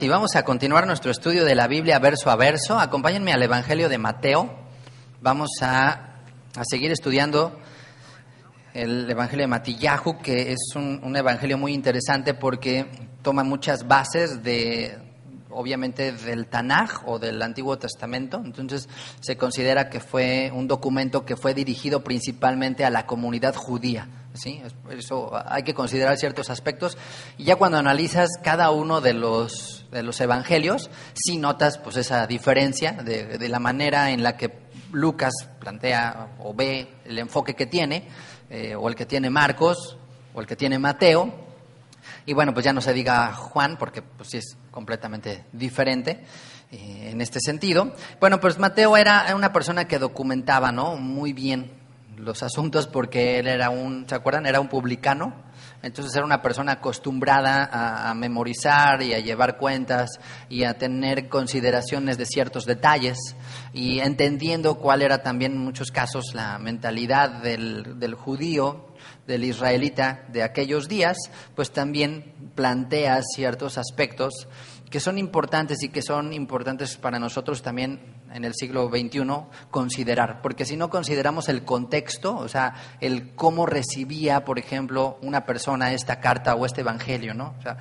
Y vamos a continuar nuestro estudio de la Biblia verso a verso. Acompáñenme al Evangelio de Mateo. Vamos a seguir estudiando el Evangelio de Matillahu, que es un evangelio muy interesante porque toma muchas bases obviamente del Tanaj o del Antiguo Testamento. Entonces se considera que fue un documento que fue dirigido principalmente a la comunidad judía, ¿sí? Eso hay que considerar ciertos aspectos, y ya cuando analizas cada uno de los evangelios, sí notas pues esa diferencia de la manera en la que Lucas plantea o ve el enfoque que tiene, o el que tiene Marcos, o el que tiene Mateo. Y bueno, pues ya no se diga Juan, porque pues sí es completamente diferente en este sentido. Bueno, pues Mateo era una persona que documentaba, ¿no?, muy bien los asuntos, porque él era ¿se acuerdan? Era un publicano. Entonces era una persona acostumbrada a memorizar y a llevar cuentas y a tener consideraciones de ciertos detalles, y entendiendo cuál era también en muchos casos la mentalidad del judío, del israelita de aquellos días, pues también plantea ciertos aspectos que son importantes y que son importantes para nosotros también en el siglo XXI considerar, porque si no consideramos el contexto, o sea, el cómo recibía, por ejemplo, una persona esta carta o este evangelio, ¿no? O sea,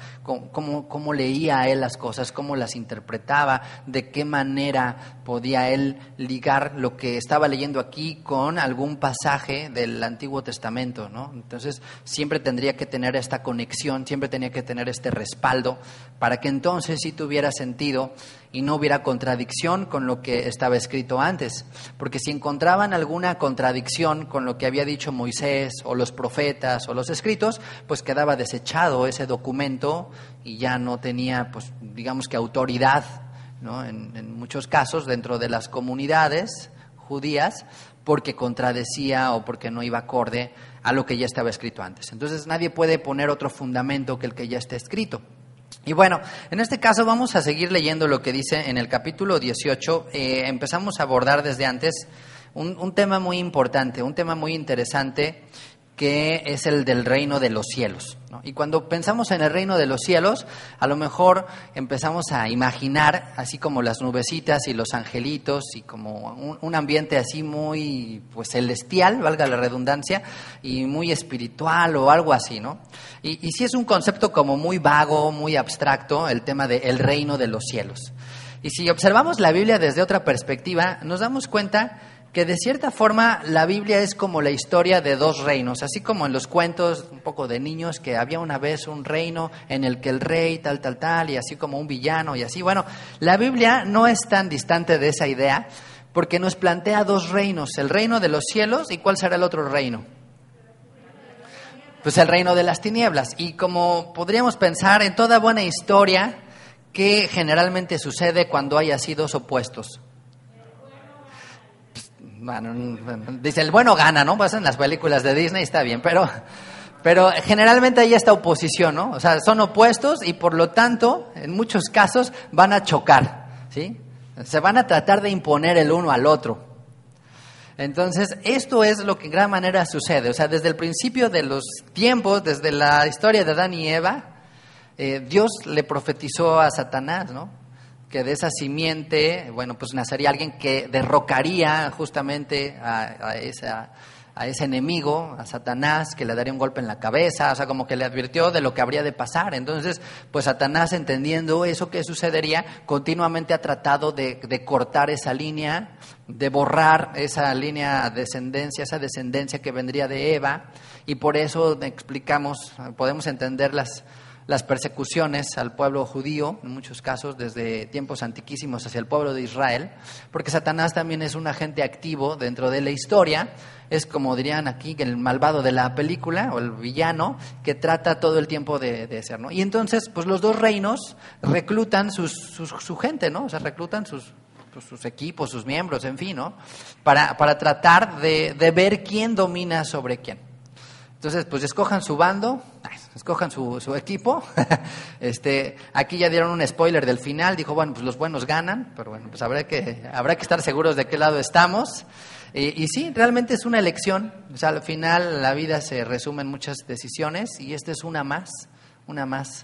cómo leía él las cosas, cómo las interpretaba, de qué manera podía él ligar lo que estaba leyendo aquí con algún pasaje del Antiguo Testamento, ¿no? Entonces siempre tendría que tener esta conexión, siempre tenía que tener este respaldo para que entonces sí tuviera sentido y no hubiera contradicción con lo que estaba escrito antes. Porque si encontraban alguna contradicción con lo que había dicho Moisés o los profetas o los escritos, pues quedaba desechado ese documento y ya no tenía, pues digamos que autoridad, ¿no?, en muchos casos dentro de las comunidades judías, porque contradecía o porque no iba acorde a lo que ya estaba escrito antes. Entonces nadie puede poner otro fundamento que el que ya esté escrito. Y bueno, en este caso vamos a seguir leyendo lo que dice en el capítulo 18. Empezamos a abordar desde antes un tema muy importante, un tema muy interesante, que es el del reino de los cielos, ¿no? Y cuando pensamos en el reino de los cielos, a lo mejor empezamos a imaginar así como las nubecitas y los angelitos y como un ambiente así muy pues celestial, valga la redundancia, y muy espiritual o algo así, ¿no? Y sí es un concepto como muy vago, muy abstracto, el tema del reino de los cielos. Y si observamos la Biblia desde otra perspectiva, nos damos cuenta que de cierta forma la Biblia es como la historia de dos reinos, así como en los cuentos un poco de niños, que había una vez un reino en el que el rey tal, y así como un villano y así. Bueno, la Biblia no es tan distante de esa idea, porque nos plantea dos reinos, el reino de los cielos, y ¿cuál será el otro reino? Pues el reino de las tinieblas. Y como podríamos pensar en toda buena historia, ¿qué generalmente sucede cuando hay así dos opuestos? Bueno, dice el bueno gana, ¿no? Pues en las películas de Disney está bien, pero generalmente hay esta oposición, ¿no? O sea, son opuestos y por lo tanto, en muchos casos van a chocar, ¿sí? Se van a tratar de imponer el uno al otro. Entonces, esto es lo que en gran manera sucede. O sea, desde el principio de los tiempos, desde la historia de Adán y Eva, Dios le profetizó a Satanás, ¿no?, que de esa simiente, bueno, pues nacería alguien que derrocaría justamente a ese enemigo, a Satanás, que le daría un golpe en la cabeza, o sea, como que le advirtió de lo que habría de pasar. Entonces, pues Satanás, entendiendo eso que sucedería, continuamente ha tratado de cortar esa línea, de borrar esa línea descendencia, esa descendencia que vendría de Eva, y por eso podemos entender las persecuciones al pueblo judío, en muchos casos desde tiempos antiquísimos hacia el pueblo de Israel, porque Satanás también es un agente activo dentro de la historia. Es como dirían aquí, el malvado de la película o el villano que trata todo el tiempo de ser, ¿no? Y entonces, pues los dos reinos reclutan su gente, ¿no? O sea, reclutan sus equipos, sus miembros, en fin, ¿no? Para tratar de ver quién domina sobre quién. Entonces, pues escojan su bando, escojan su equipo. Aquí ya dieron un spoiler del final, dijo, bueno, pues los buenos ganan, pero bueno, pues habrá que estar seguros de qué lado estamos. Y sí, realmente es una elección. O sea, al final la vida se resume en muchas decisiones y esta es una más.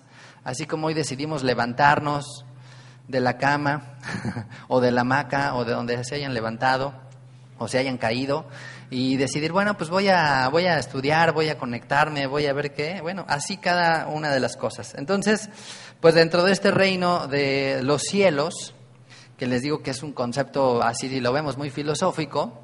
así como hoy decidimos levantarnos de la cama o de la hamaca o de donde se hayan levantado o se hayan caído y decidir, bueno, pues voy a estudiar, voy a conectarme, voy a ver qué, bueno, así cada una de las cosas. Entonces, pues dentro de este reino de los cielos, que les digo que es un concepto así, lo vemos muy filosófico,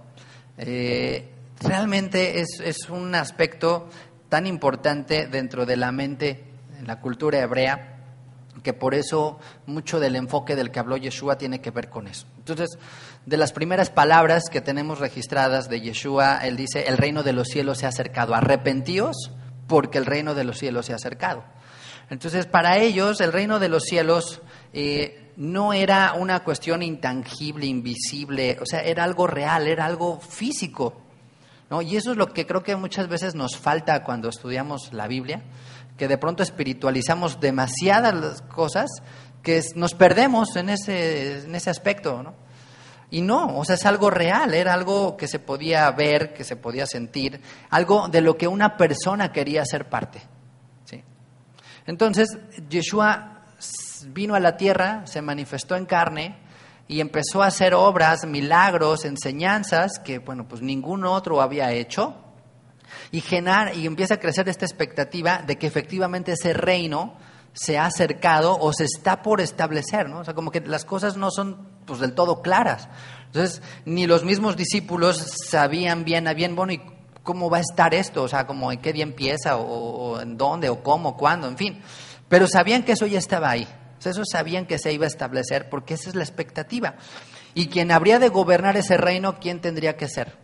realmente es un aspecto tan importante dentro de la mente, en la cultura hebrea, que por eso mucho del enfoque del que habló Yeshua tiene que ver con eso. Entonces, de las primeras palabras que tenemos registradas de Yeshua, él dice, el reino de los cielos se ha acercado, arrepentíos porque el reino de los cielos se ha acercado. Entonces, para ellos, el reino de los cielos no era una cuestión intangible, invisible, o sea, era algo real, era algo físico, ¿no? Y eso es lo que creo que muchas veces nos falta cuando estudiamos la Biblia, que de pronto espiritualizamos demasiadas las cosas que nos perdemos en ese aspecto, ¿no? Y no, o sea, es algo real, era algo que se podía ver, que se podía sentir, algo de lo que una persona quería ser parte, ¿sí? Entonces, Yeshua vino a la tierra, se manifestó en carne y empezó a hacer obras, milagros, enseñanzas que, bueno, pues ningún otro había hecho. Y empieza a crecer esta expectativa de que efectivamente ese reino se ha acercado o se está por establecer, ¿no? O sea, como que las cosas no son pues del todo claras. Entonces, ni los mismos discípulos sabían bien, bueno, ¿y cómo va a estar esto? O sea, como en qué día empieza o en dónde o cómo, cuándo, en fin. Pero sabían que eso ya estaba ahí. O sea, eso sabían que se iba a establecer porque esa es la expectativa. Y quien habría de gobernar ese reino, ¿quién tendría que ser?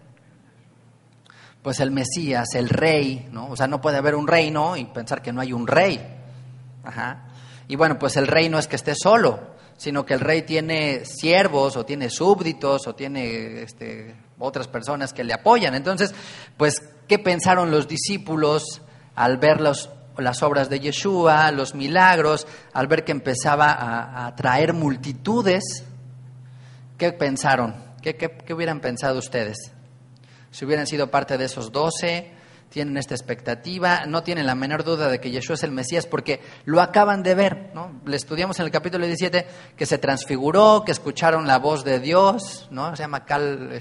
Pues el Mesías, el rey, ¿no? O sea, no puede haber un reino y pensar que no hay un rey. Ajá. Y bueno, pues el rey no es que esté solo, sino que el rey tiene siervos o tiene súbditos o tiene otras personas que le apoyan. Entonces, pues, ¿qué pensaron los discípulos al ver las obras de Yeshua, los milagros, al ver que empezaba a atraer multitudes? ¿Qué pensaron? ¿Qué hubieran pensado ustedes? Si hubieran sido parte de esos 12, tienen esta expectativa, no tienen la menor duda de que Yeshua es el Mesías porque lo acaban de ver, ¿no? Le estudiamos en el capítulo 17 que se transfiguró, que escucharon la voz de Dios, ¿no? Se llama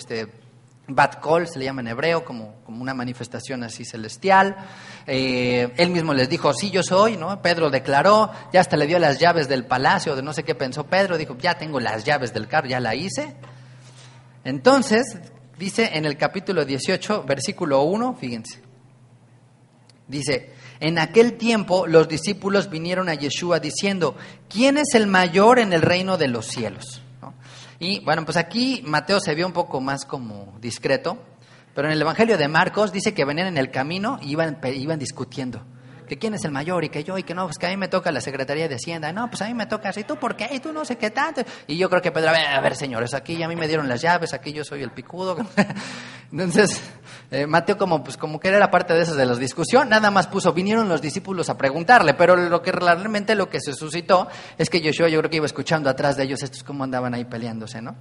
Bat Kol, se le llama en hebreo, como una manifestación así celestial. Él mismo les dijo, sí, yo soy, ¿no? Pedro declaró, ya hasta le dio las llaves del palacio, de no sé qué pensó Pedro, dijo, ya tengo las llaves del carro, ya la hice. Entonces, dice en el capítulo 18, versículo 1, fíjense, dice, en aquel tiempo los discípulos vinieron a Yeshua diciendo, ¿quién es el mayor en el reino de los cielos? ¿No? Y bueno, pues aquí Mateo se vio un poco más como discreto, pero en el Evangelio de Marcos dice que venían en el camino y iban discutiendo. Que quién es el mayor y que yo y que no, pues que a mí me toca la Secretaría de Hacienda, no, pues a mí me toca así, ¿tú por qué? Y tú no sé qué tanto. Y yo creo que Pedro, a ver señores, aquí a mí me dieron las llaves, aquí yo soy el picudo. Entonces, Mateo como que era parte de esas de las discusiones, nada más vinieron los discípulos a preguntarle, pero realmente lo que se suscitó es que yo creo que iba escuchando atrás de ellos estos cómo andaban ahí peleándose, ¿no?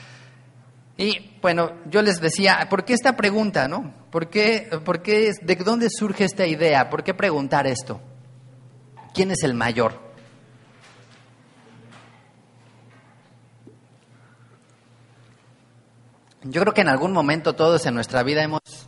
Y bueno, yo les decía, ¿por qué esta pregunta, no? ¿Por qué, de dónde surge esta idea? ¿Por qué preguntar esto? ¿Quién es el mayor? Yo creo que en algún momento todos en nuestra vida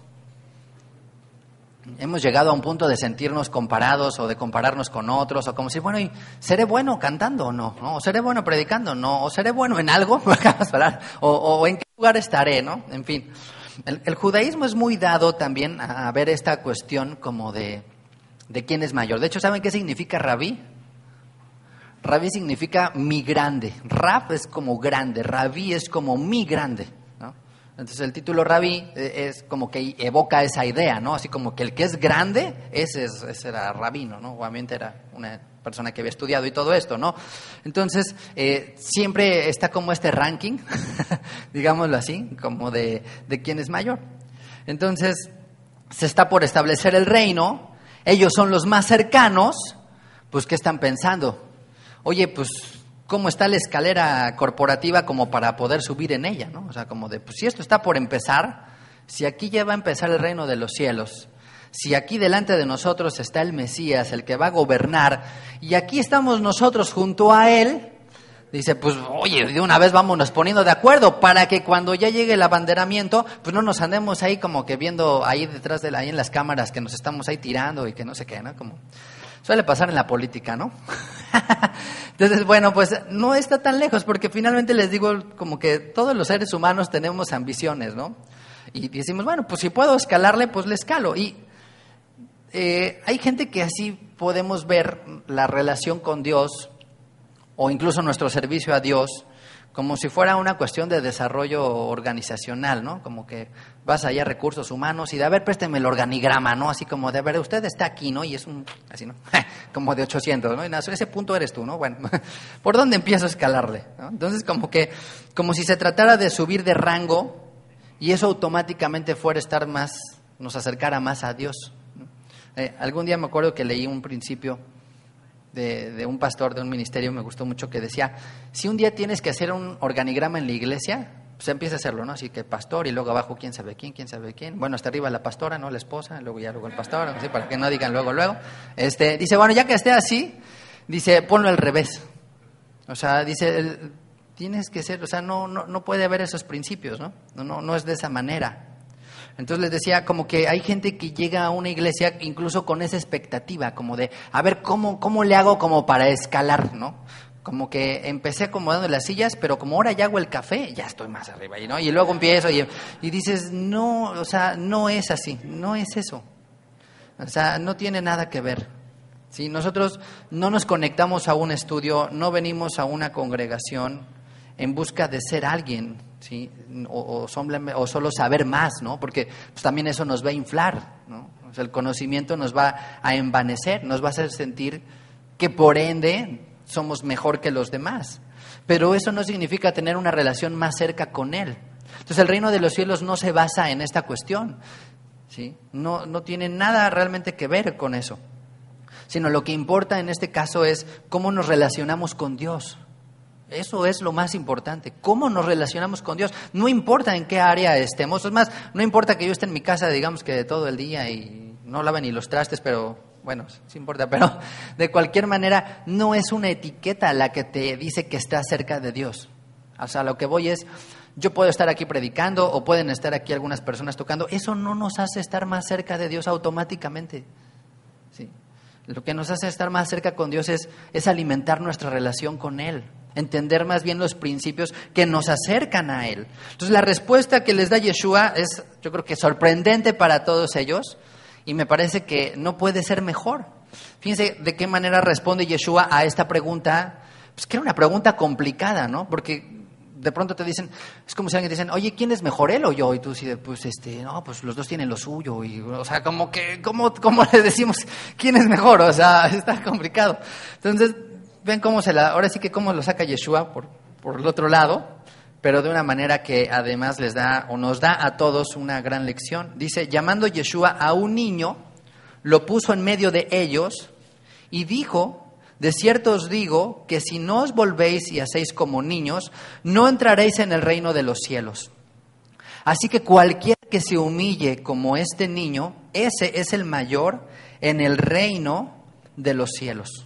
hemos llegado a un punto de sentirnos comparados o de compararnos con otros o como si, bueno, ¿y seré bueno cantando o no? ¿O seré bueno predicando? ¿No? ¿O seré bueno en algo? ¿O en qué lugar estaré? ¿No? En fin, el judaísmo es muy dado también a ver esta cuestión como de quién es mayor. De hecho, ¿saben qué significa rabí? Rabí significa mi grande. Rab es como grande, rabí es como mi grande. Entonces el título rabí es como que evoca esa idea, ¿no? Así como que el que es grande, ese era rabino, ¿no? Obviamente era una persona que había estudiado y todo esto, ¿no? Entonces siempre está como este ranking, digámoslo así, como de quién es mayor. Entonces se está por establecer el reino, ellos son los más cercanos, pues ¿qué están pensando? Oye, pues ¿cómo está la escalera corporativa como para poder subir en ella, ¿no? O sea, como de, pues si esto está por empezar, si aquí ya va a empezar el reino de los cielos, Si aquí delante de nosotros está el Mesías, el que va a gobernar, y aquí estamos nosotros junto a él, dice, pues oye, de una vez vámonos poniendo de acuerdo para que cuando ya llegue el abanderamiento, pues no nos andemos ahí como que viendo ahí detrás ahí en las cámaras que nos estamos ahí tirando y que no sé qué, ¿no? Como suele pasar en la política, ¿no? Entonces, bueno, pues no está tan lejos, porque finalmente les digo como que todos los seres humanos tenemos ambiciones, ¿no? Y decimos, bueno, pues si puedo escalarle, pues le escalo. Y hay gente que así podemos ver la relación con Dios o incluso nuestro servicio a Dios como si fuera una cuestión de desarrollo organizacional, ¿no? Como que vas allá a recursos humanos y de, a ver, présteme el organigrama, ¿no? Así como de, a ver, usted está aquí, ¿no? Y es así, ¿no? Como de 800, ¿no? Y nada, ese punto eres tú, ¿no? Bueno, ¿por dónde empiezo a escalarle? ¿No? Entonces, como si se tratara de subir de rango y eso automáticamente fuera estar más, nos acercara más a Dios. Algún día me acuerdo que leí un principio de un pastor de un ministerio, me gustó mucho, que decía, si un día tienes que hacer un organigrama en la iglesia, pues empieza a hacerlo, ¿no? Así que pastor, y luego abajo quién sabe quién, bueno, hasta arriba la pastora, ¿no? La esposa, luego el pastor, así, para que no digan luego. Dice, bueno, ya que esté así, dice, ponlo al revés. O sea, dice, tienes que ser, o sea, no puede haber esos principios, ¿no? No es de esa manera. Entonces les decía, como que hay gente que llega a una iglesia incluso con esa expectativa, como de, a ver, ¿cómo le hago como para escalar, ¿no? Como que empecé acomodando las sillas, pero como ahora ya hago el café, ya estoy más arriba, ¿no? Y luego empiezo y dices, no, o sea, no es así, no es eso. O sea, no tiene nada que ver. ¿Sí? Nosotros no nos conectamos a un estudio, no venimos a una congregación en busca de ser alguien, ¿sí? O solo saber más, ¿no? Porque pues, también eso nos va a inflar, ¿no? O sea, el conocimiento nos va a envanecer, nos va a hacer sentir que por ende somos mejor que los demás. Pero eso no significa tener una relación más cerca con Él. Entonces el reino de los cielos no se basa en esta cuestión, ¿sí? No tiene nada realmente que ver con eso, sino lo que importa en este caso es cómo nos relacionamos con Dios. Eso es lo más importante, cómo nos relacionamos con Dios. No importa en qué área estemos, es más, no importa que yo esté en mi casa, digamos que todo el día y no lave ni los trastes, pero bueno, sí importa, pero de cualquier manera no es una etiqueta la que te dice que estás cerca de Dios. O sea, lo que voy es, yo puedo estar aquí predicando o pueden estar aquí algunas personas tocando, eso no nos hace estar más cerca de Dios automáticamente, ¿sí? Lo que nos hace estar más cerca con Dios es alimentar nuestra relación con Él, entender más bien los principios que nos acercan a Él. Entonces la respuesta que les da Yeshua es, yo creo que sorprendente para todos ellos, y me parece que no puede ser mejor. Fíjense de qué manera responde Yeshua a esta pregunta, pues que era una pregunta complicada, ¿no? Porque de pronto te dicen, es como si alguien te dicen, oye, ¿quién es mejor, él o yo? Y tú dices, pues no, pues los dos tienen lo suyo. Y, o sea, como que, ¿cómo le decimos quién es mejor? O sea, está complicado. Entonces, ven ahora sí que cómo lo saca Yeshua por el otro lado, pero de una manera que además les da o nos da a todos una gran lección. Dice, llamando Yeshua a un niño, lo puso en medio de ellos y dijo, de cierto os digo que si no os volvéis y hacéis como niños, no entraréis en el reino de los cielos. Así que cualquiera que se humille como este niño, ese es el mayor en el reino de los cielos.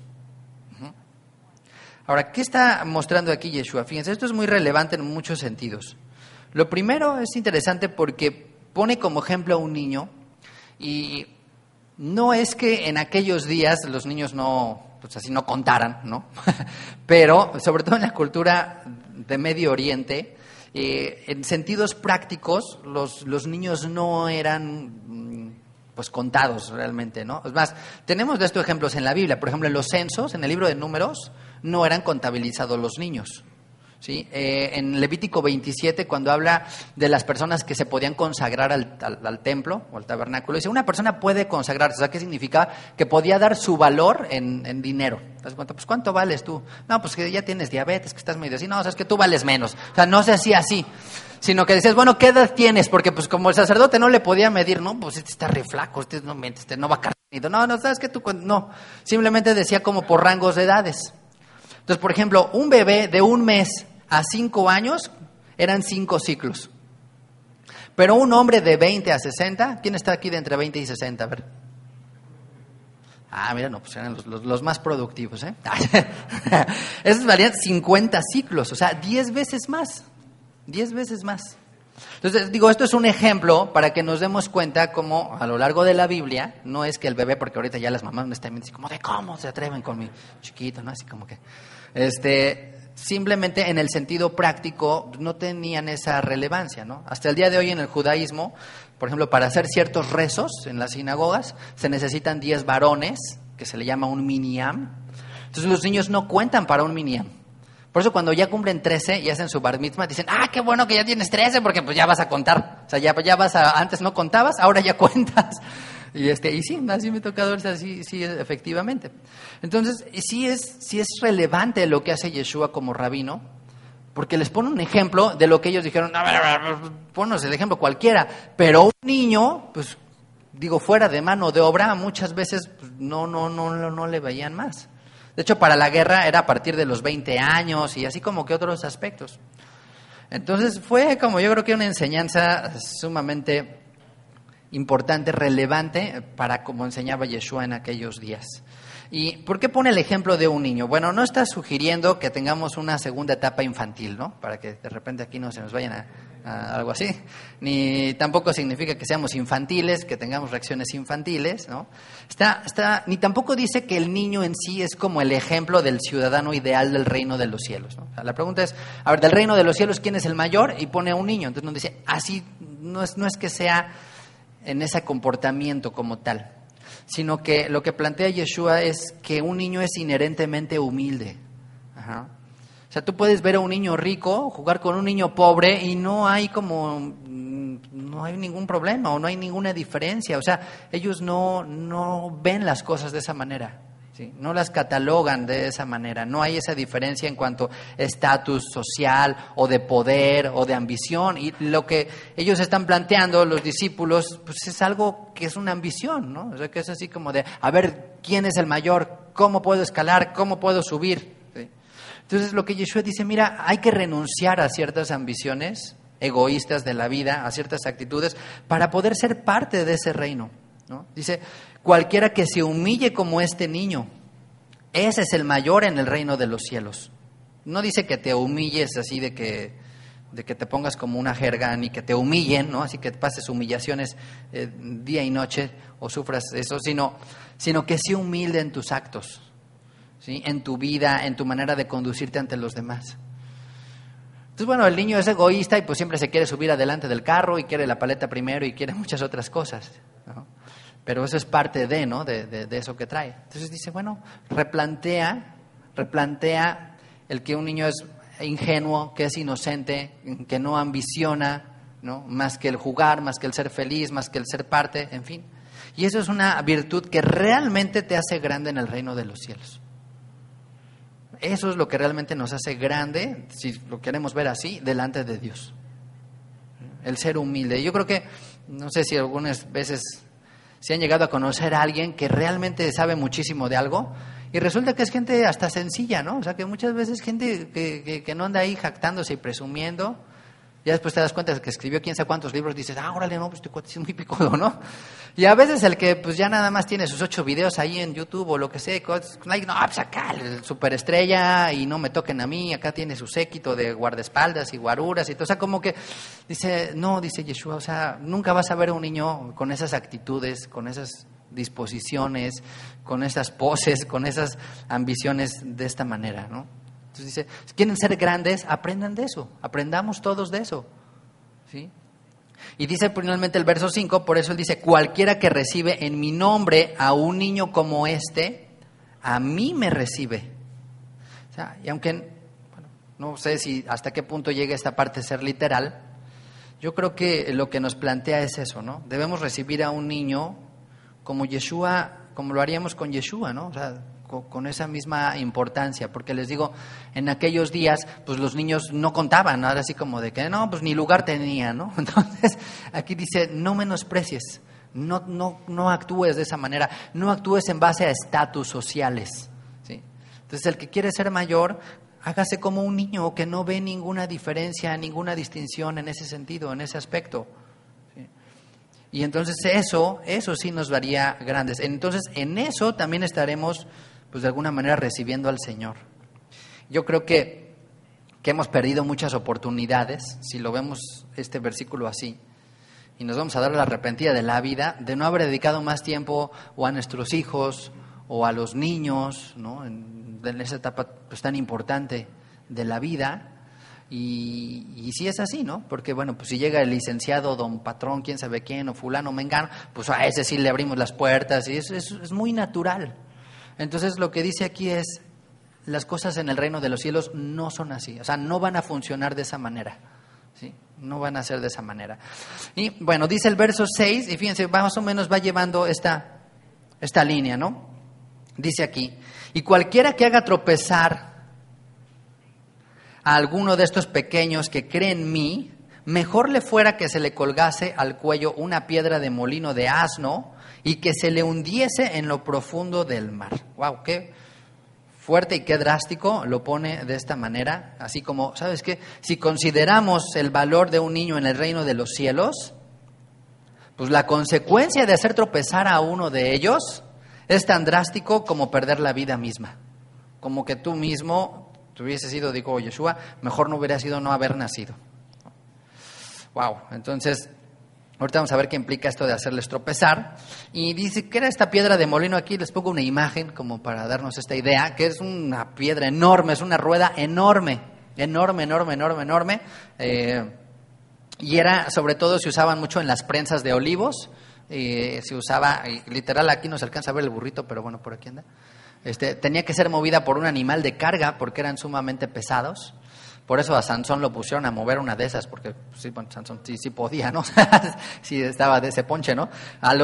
Ahora, ¿qué está mostrando aquí Yeshua? Fíjense, esto es muy relevante en muchos sentidos. Lo primero es interesante porque pone como ejemplo a un niño y no es que en aquellos días los niños pues así no contaran, ¿no? Pero sobre todo en la cultura de Medio Oriente, en sentidos prácticos, los niños no eran pues contados realmente, ¿no? Es más, tenemos de estos ejemplos en la Biblia. Por ejemplo, en los censos, en el libro de Números, no eran contabilizados los niños, ¿sí? En Levítico 27, cuando habla de las personas que se podían consagrar al templo o al tabernáculo, dice, una persona puede consagrarse. O sea, ¿qué significa? Que podía dar su valor en dinero. ¿Te das cuenta? Pues, ¿cuánto vales tú? No, pues que ya tienes diabetes, que estás medio así. No, o sea, es que tú vales menos. O sea, no se hacía así, sino que decías, bueno, ¿qué edad tienes? Porque pues como el sacerdote no le podía medir, no, pues este está re flaco, este no va carnido. No, ¿sabes qué? No, simplemente decía como por rangos de edades. Entonces, por ejemplo, un bebé de 1 mes a 5 años eran 5 ciclos. Pero un hombre de 20 a 60, ¿quién está aquí de entre 20 y 60? A ver. Mira, no, pues eran los más productivos, ¿eh? Esos valían 50 ciclos, o sea, 10 veces más. 10 veces más. Entonces, digo, esto es un ejemplo para que nos demos cuenta cómo a lo largo de la Biblia, no es que el bebé, porque ahorita ya las mamás me están viendo así como de cómo se atreven con mi chiquito, ¿no? Así como que, simplemente en el sentido práctico no tenían esa relevancia, ¿no? Hasta el día de hoy en el judaísmo, por ejemplo, para hacer ciertos rezos en las sinagogas, se necesitan 10 varones, que se le llama un minyan. Entonces los niños no cuentan para un minyan. Por eso cuando ya cumplen 13 y hacen su bar mitzvah, dicen, qué bueno que ya tienes 13 porque pues ya vas a contar. O sea, ya vas antes no contabas, ahora ya cuentas. Y sí, así me ha tocado ver, así, sí, efectivamente. Entonces, sí es relevante lo que hace Yeshua como rabino, porque les pone un ejemplo de lo que ellos dijeron, a ver, ponnos el ejemplo cualquiera, pero un niño, pues, digo, fuera de mano de obra, muchas veces pues, no le veían más. De hecho, para la guerra era a partir de los 20 años y así como que otros aspectos. Entonces fue como yo creo que una enseñanza sumamente importante, relevante para como enseñaba Yeshua en aquellos días. ¿Y por qué pone el ejemplo de un niño? Bueno, no está sugiriendo que tengamos una segunda etapa infantil, ¿no? Para que de repente aquí no se nos vayan a algo así. Ni tampoco significa que seamos infantiles, que tengamos reacciones infantiles, ¿no? Ni tampoco dice que el niño en sí es como el ejemplo del ciudadano ideal del reino de los cielos, ¿no? O sea, la pregunta es, a ver, del reino de los cielos, ¿quién es el mayor? Y pone a un niño. Entonces nos dice, así no es que sea en ese comportamiento como tal, sino que lo que plantea Yeshua es que un niño es inherentemente humilde. Ajá. O sea, tú puedes ver a un niño rico jugar con un niño pobre y no hay ningún problema o no hay ninguna diferencia. O sea, ellos no ven las cosas de esa manera, ¿sí? No las catalogan de esa manera. No hay esa diferencia en cuanto a estatus social o de poder o de ambición. Y lo que ellos están planteando, los discípulos, pues es algo que es una ambición, ¿no? O sea, que es así como de, a ver, ¿quién es el mayor? ¿Cómo puedo escalar? ¿Cómo puedo subir? ¿Sí? Entonces lo que Yeshua dice, mira, hay que renunciar a ciertas ambiciones egoístas de la vida, a ciertas actitudes, para poder ser parte de ese reino, ¿no? Dice, cualquiera que se humille como este niño, ese es el mayor en el reino de los cielos. No dice que te humilles así de que te pongas como una jerga, ni que te humillen, ¿no? Así que pases humillaciones día y noche o sufras eso, sino que sea humilde en tus actos, ¿sí? En tu vida, en tu manera de conducirte ante los demás. Entonces, bueno, el niño es egoísta y pues siempre se quiere subir adelante del carro y quiere la paleta primero y quiere muchas otras cosas, ¿no? Pero eso es parte ¿no? de eso que trae. Entonces dice, bueno, replantea el que un niño es ingenuo, que es inocente, que no ambiciona, ¿no? Más que el jugar, más que el ser feliz, más que el ser parte, en fin. Y eso es una virtud que realmente te hace grande en el reino de los cielos. Eso es lo que realmente nos hace grande, si lo queremos ver así, delante de Dios. El ser humilde. Yo creo que, no sé si algunas veces se han llegado a conocer a alguien que realmente sabe muchísimo de algo y resulta que es gente hasta sencilla, ¿no? O sea, que muchas veces gente que no anda ahí jactándose y presumiendo, ya después te das cuenta de que escribió quién sabe cuántos libros, dices, órale, no, pues este cuate es muy picudo, ¿no? Y a veces el que pues ya nada más tiene sus 8 videos ahí en YouTube o lo que sea, no, pues acá el superestrella y no me toquen a mí, acá tiene su séquito de guardaespaldas y guaruras y todo, o sea, como que dice Yeshua, o sea, nunca vas a ver a un niño con esas actitudes, con esas disposiciones, con esas poses, con esas ambiciones de esta manera, ¿no? Entonces dice, si quieren ser grandes, aprendan de eso, aprendamos todos de eso, ¿sí? Y dice finalmente el verso 5, por eso él dice, cualquiera que recibe en mi nombre a un niño como este, a mí me recibe. O sea, y aunque, bueno, no sé si hasta qué punto llega esta parte de ser literal, yo creo que lo que nos plantea es eso, ¿no? Debemos recibir a un niño como Yeshua, como lo haríamos con Yeshua, ¿no? O sea, con esa misma importancia, porque les digo, en aquellos días, pues los niños no contaban, ¿no? Era así como de que, no, pues ni lugar tenían, ¿no? Entonces, aquí dice, no menosprecies, no actúes de esa manera, no actúes en base a estatus sociales, ¿sí? Entonces, el que quiere ser mayor, hágase como un niño que no ve ninguna diferencia, ninguna distinción en ese sentido, en ese aspecto, Y entonces eso sí nos daría grandes. Entonces en eso también estaremos, pues de alguna manera, recibiendo al Señor. Yo creo que hemos perdido muchas oportunidades, si lo vemos este versículo así, y nos vamos a dar la arrepentida de la vida, de no haber dedicado más tiempo o a nuestros hijos o a los niños, ¿no? En esa etapa pues tan importante de la vida. Y sí es así, ¿no? Porque bueno, pues si llega el licenciado don patrón, quién sabe quién, o fulano mengano, pues a ese sí le abrimos las puertas, y es muy natural. Entonces lo que dice aquí es, las cosas en el reino de los cielos no son así, o sea, no van a funcionar de esa manera, ¿sí? No van a ser de esa manera. Y bueno, dice el verso 6, y fíjense, más o menos va llevando esta línea, ¿no? Dice aquí, y cualquiera que haga tropezar a alguno de estos pequeños que cree en mí, mejor le fuera que se le colgase al cuello una piedra de molino de asno y que se le hundiese en lo profundo del mar. ¡Wow! ¡Qué fuerte y qué drástico! Lo pone de esta manera, así como, ¿sabes qué? Si consideramos el valor de un niño en el reino de los cielos, pues la consecuencia de hacer tropezar a uno de ellos es tan drástico como perder la vida misma. Como que tú mismo te hubiese sido, digo, Yeshua, mejor no hubiera sido no haber nacido. Wow, entonces, ahorita vamos a ver qué implica esto de hacerles tropezar. Y dice, ¿qué era esta piedra de molino? Aquí les pongo una imagen como para darnos esta idea, que es una piedra enorme, es una rueda enorme. Y era, sobre todo, se usaban mucho en las prensas de olivos. Se usaba, literal, aquí no se alcanza a ver el burrito, pero bueno, por aquí anda. Tenía que ser movida por un animal de carga porque eran sumamente pesados. Por eso a Sansón lo pusieron a mover una de esas, porque sí, bueno, Sansón sí podía, ¿no? Sí estaba de ese ponche, ¿no?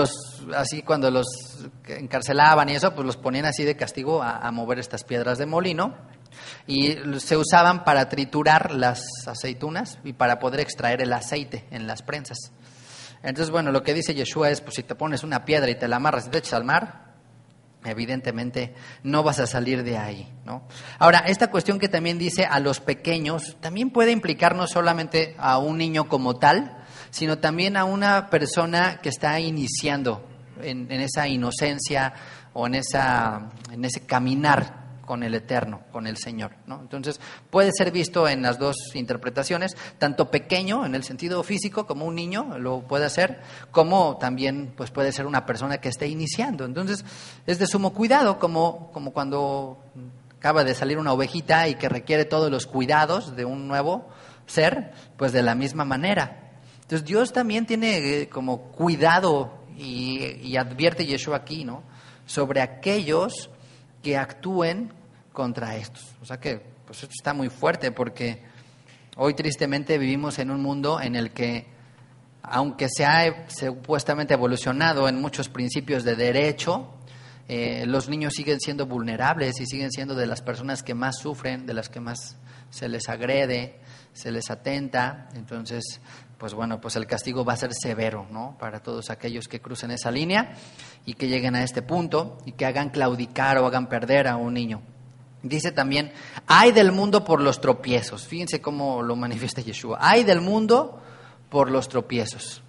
Así cuando los encarcelaban y eso, pues los ponían así de castigo a mover estas piedras de molino. Y se usaban para triturar las aceitunas y para poder extraer el aceite en las prensas. Entonces, bueno, lo que dice Yeshua es, pues si te pones una piedra y te la amarras y te echas al mar, evidentemente no vas a salir de ahí, ¿no? Ahora, esta cuestión que también dice a los pequeños, también puede implicar no solamente a un niño como tal, sino también a una persona que está iniciando en esa inocencia o en ese caminar con el Eterno, con el Señor, ¿no? Entonces, puede ser visto en las dos interpretaciones, tanto pequeño en el sentido físico, como un niño lo puede hacer, como también pues puede ser una persona que esté iniciando. Entonces, es de sumo cuidado, como cuando acaba de salir una ovejita y que requiere todos los cuidados de un nuevo ser, pues de la misma manera. Entonces, Dios también tiene como cuidado y advierte Yeshua aquí, ¿no?, sobre aquellos que actúen contra estos. O sea que pues esto está muy fuerte, porque hoy tristemente vivimos en un mundo en el que, aunque se ha supuestamente evolucionado en muchos principios de derecho, los niños siguen siendo vulnerables y siguen siendo de las personas que más sufren, de las que más se les agrede, se les atenta. Entonces, pues bueno, pues el castigo va a ser severo, ¿no?, para todos aquellos que crucen esa línea y que lleguen a este punto y que hagan claudicar o hagan perder a un niño. Dice también, ay del mundo por los tropiezos. Fíjense cómo lo manifiesta Yeshua. Ay del mundo por los tropiezos.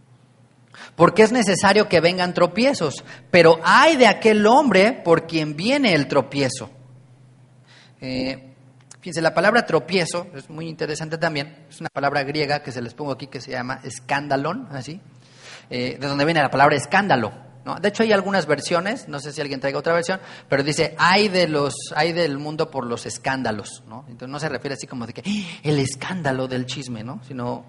Porque es necesario que vengan tropiezos, pero ay de aquel hombre por quien viene el tropiezo. Fíjense, la palabra tropiezo es muy interesante también. Es una palabra griega que se les pongo aquí que se llama escándalon, así, de donde viene la palabra escándalo, ¿no? De hecho, hay algunas versiones, no sé si alguien traiga otra versión, pero dice, ay del mundo por los escándalos, ¿no? Entonces no se refiere así como de que el escándalo del chisme, ¿no? Sino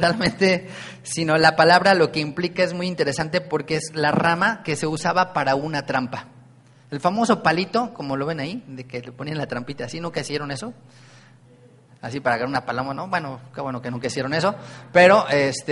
la palabra lo que implica es muy interesante, porque es la rama que se usaba para una trampa. El famoso palito, como lo ven ahí, de que le ponían la trampita así, ¿nunca hicieron eso? Así para agarrar una paloma, ¿no? Bueno, qué bueno que nunca hicieron eso, pero